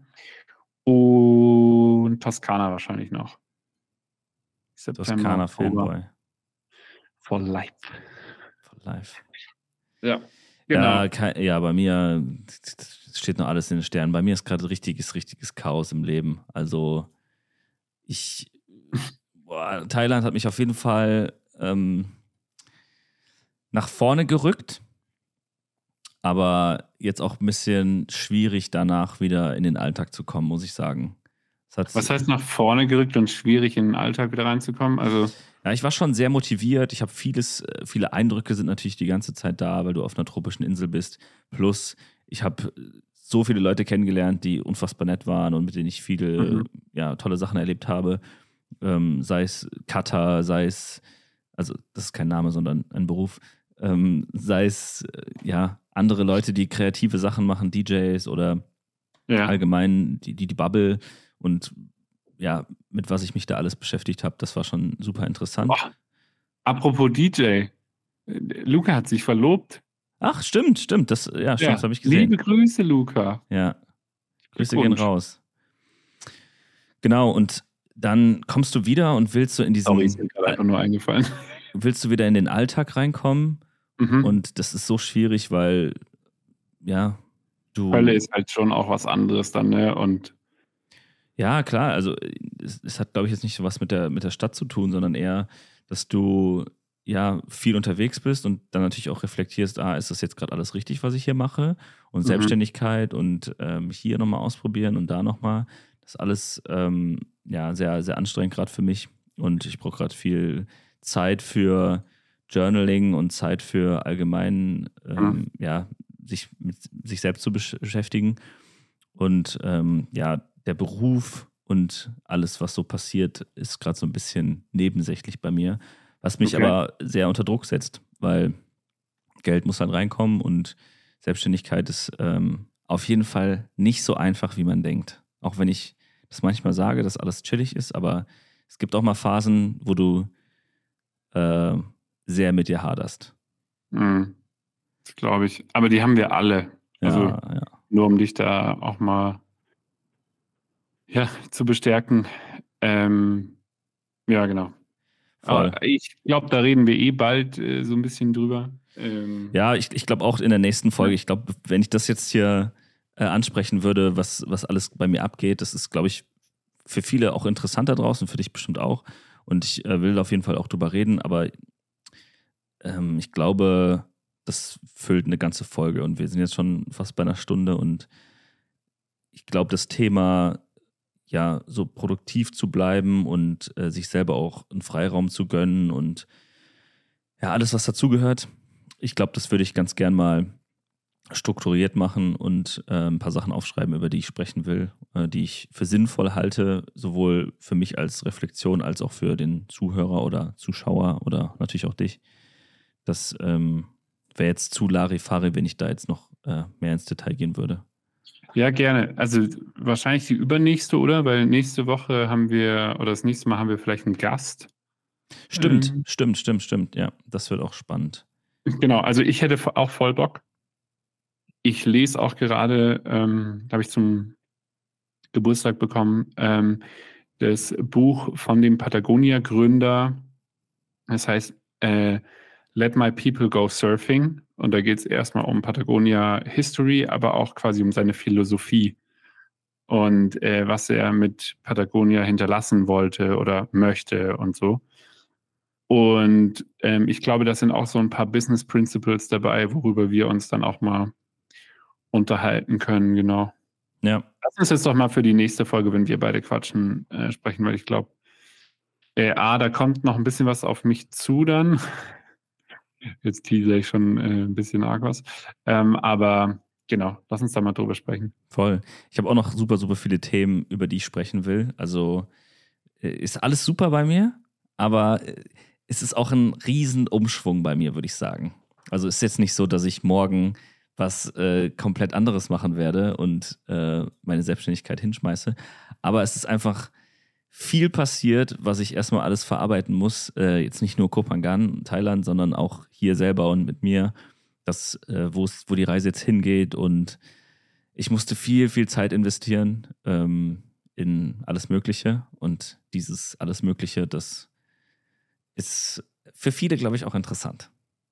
[SPEAKER 2] und Toskana wahrscheinlich noch.
[SPEAKER 1] Toskana Fanboy.
[SPEAKER 2] For life.
[SPEAKER 1] Ja, genau. Ja, bei mir steht noch alles in den Sternen. Bei mir ist gerade richtiges Chaos im Leben. Also Thailand hat mich auf jeden Fall nach vorne gerückt, aber jetzt auch ein bisschen schwierig danach wieder in den Alltag zu kommen, muss ich sagen.
[SPEAKER 2] Was heißt nach vorne gerückt und schwierig in den Alltag wieder reinzukommen? Also
[SPEAKER 1] ja, ich war schon sehr motiviert. Ich habe viele Eindrücke sind natürlich die ganze Zeit da, weil du auf einer tropischen Insel bist. Plus, ich habe so viele Leute kennengelernt, die unfassbar nett waren und mit denen ich viele tolle Sachen erlebt habe. Sei es Cutter, sei es, also das ist kein Name, sondern ein Beruf, sei es andere Leute, die kreative Sachen machen, DJs oder allgemein die Bubble und ja, mit was ich mich da alles beschäftigt habe, das war schon super interessant.
[SPEAKER 2] Oh, apropos DJ, Luca hat sich verlobt.
[SPEAKER 1] Ach, stimmt, das habe ich gesehen.
[SPEAKER 2] Liebe Grüße, Luca.
[SPEAKER 1] Ja, Grüße gehen raus. Genau, und dann kommst du wieder und willst du in diesen...
[SPEAKER 2] Sorry, ist mir gerade einfach nur eingefallen.
[SPEAKER 1] Willst du wieder in den Alltag reinkommen und das ist so schwierig, weil
[SPEAKER 2] Hölle ist halt schon auch was anderes dann, ne? Und
[SPEAKER 1] ja, klar, also es hat, glaube ich, jetzt nicht so was mit der Stadt zu tun, sondern eher, dass du viel unterwegs bist und dann natürlich auch reflektierst, ist das jetzt gerade alles richtig, was ich hier mache? Und Selbstständigkeit und hier nochmal ausprobieren und da nochmal. Das ist alles sehr, sehr anstrengend gerade für mich und ich brauche gerade viel Zeit für Journaling und Zeit für allgemein, sich mit sich selbst zu beschäftigen und der Beruf und alles, was so passiert, ist gerade so ein bisschen nebensächlich bei mir, was mich aber sehr unter Druck setzt, weil Geld muss halt reinkommen und Selbstständigkeit ist auf jeden Fall nicht so einfach, wie man denkt. Auch wenn ich das manchmal sage, dass alles chillig ist, aber es gibt auch mal Phasen, wo du sehr mit dir haderst.
[SPEAKER 2] Das glaube ich. Aber die haben wir alle. Also nur um dich da auch mal zu bestärken. Genau. Aber ich glaube, da reden wir bald so ein bisschen drüber.
[SPEAKER 1] Ich glaube auch in der nächsten Folge. Ich glaube, wenn ich das jetzt hier ansprechen würde, was alles bei mir abgeht, das ist, glaube ich, für viele auch interessant da draußen, für dich bestimmt auch. Und ich will auf jeden Fall auch drüber reden, aber ich glaube, das füllt eine ganze Folge und wir sind jetzt schon fast bei einer Stunde und ich glaube, das Thema so produktiv zu bleiben und sich selber auch einen Freiraum zu gönnen und alles, was dazugehört. Ich glaube, das würde ich ganz gern mal strukturiert machen und ein paar Sachen aufschreiben, über die ich sprechen will, die ich für sinnvoll halte, sowohl für mich als Reflexion als auch für den Zuhörer oder Zuschauer oder natürlich auch dich. Das wäre jetzt zu Larifari, wenn ich da jetzt noch mehr ins Detail gehen würde.
[SPEAKER 2] Ja, gerne. Also wahrscheinlich die übernächste, oder? Weil nächste Woche das nächste Mal haben wir vielleicht einen Gast.
[SPEAKER 1] Stimmt. Ja, das wird auch spannend.
[SPEAKER 2] Genau, also ich hätte auch voll Bock. Ich lese auch gerade, habe ich zum Geburtstag bekommen, das Buch von dem Patagonia-Gründer. Das heißt, Let My People Go Surfing. Und da geht es erstmal um Patagonia History, aber auch quasi um seine Philosophie und was er mit Patagonia hinterlassen wollte oder möchte und so. Und ich glaube, das sind auch so ein paar Business Principles dabei, worüber wir uns dann auch mal unterhalten können, genau.
[SPEAKER 1] Ja.
[SPEAKER 2] Lass uns jetzt doch mal für die nächste Folge, wenn wir beide quatschen, sprechen, weil ich glaube, da kommt noch ein bisschen was auf mich zu dann. Jetzt teaser ich schon ein bisschen arg was. Aber genau, lass uns da mal drüber sprechen.
[SPEAKER 1] Voll. Ich habe auch noch super, super viele Themen, über die ich sprechen will. Also ist alles super bei mir, aber es ist auch ein Riesenumschwung bei mir, würde ich sagen. Also ist jetzt nicht so, dass ich morgen was komplett anderes machen werde und meine Selbstständigkeit hinschmeiße. Aber es ist einfach viel passiert, was ich erstmal alles verarbeiten muss. Jetzt nicht nur Koh Phangan, Thailand, sondern auch hier selber und mit mir, wo die Reise jetzt hingeht. Und ich musste viel, viel Zeit investieren in alles Mögliche. Und dieses alles Mögliche, das ist für viele, glaube ich, auch interessant.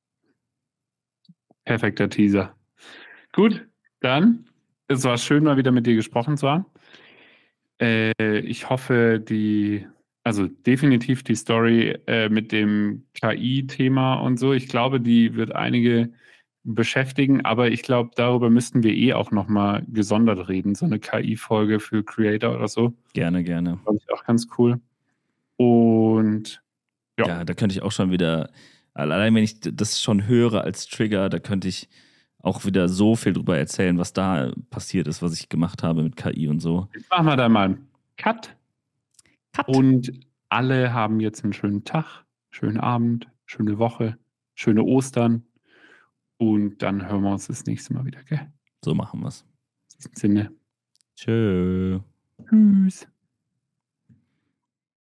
[SPEAKER 2] Perfekter Teaser. Gut, dann, es war schön, mal wieder mit dir gesprochen zu haben. Ich hoffe, die Also definitiv die Story mit dem KI-Thema und so. Ich glaube, die wird einige beschäftigen, aber ich glaube, darüber müssten wir auch nochmal gesondert reden. So eine KI-Folge für Creator oder so.
[SPEAKER 1] Gerne.
[SPEAKER 2] Glaube ich auch ganz cool. Und
[SPEAKER 1] ja, da könnte ich auch schon wieder, allein wenn ich das schon höre als Trigger, da könnte ich auch wieder so viel drüber erzählen, was da passiert ist, was ich gemacht habe mit KI und so.
[SPEAKER 2] Jetzt machen wir da mal einen Cut. Und alle haben jetzt einen schönen Tag, schönen Abend, schöne Woche, schöne Ostern. Und dann hören wir uns das nächste Mal wieder, gell?
[SPEAKER 1] So machen wir's.
[SPEAKER 2] In diesem Sinne.
[SPEAKER 1] Tschö.
[SPEAKER 2] Tschüss.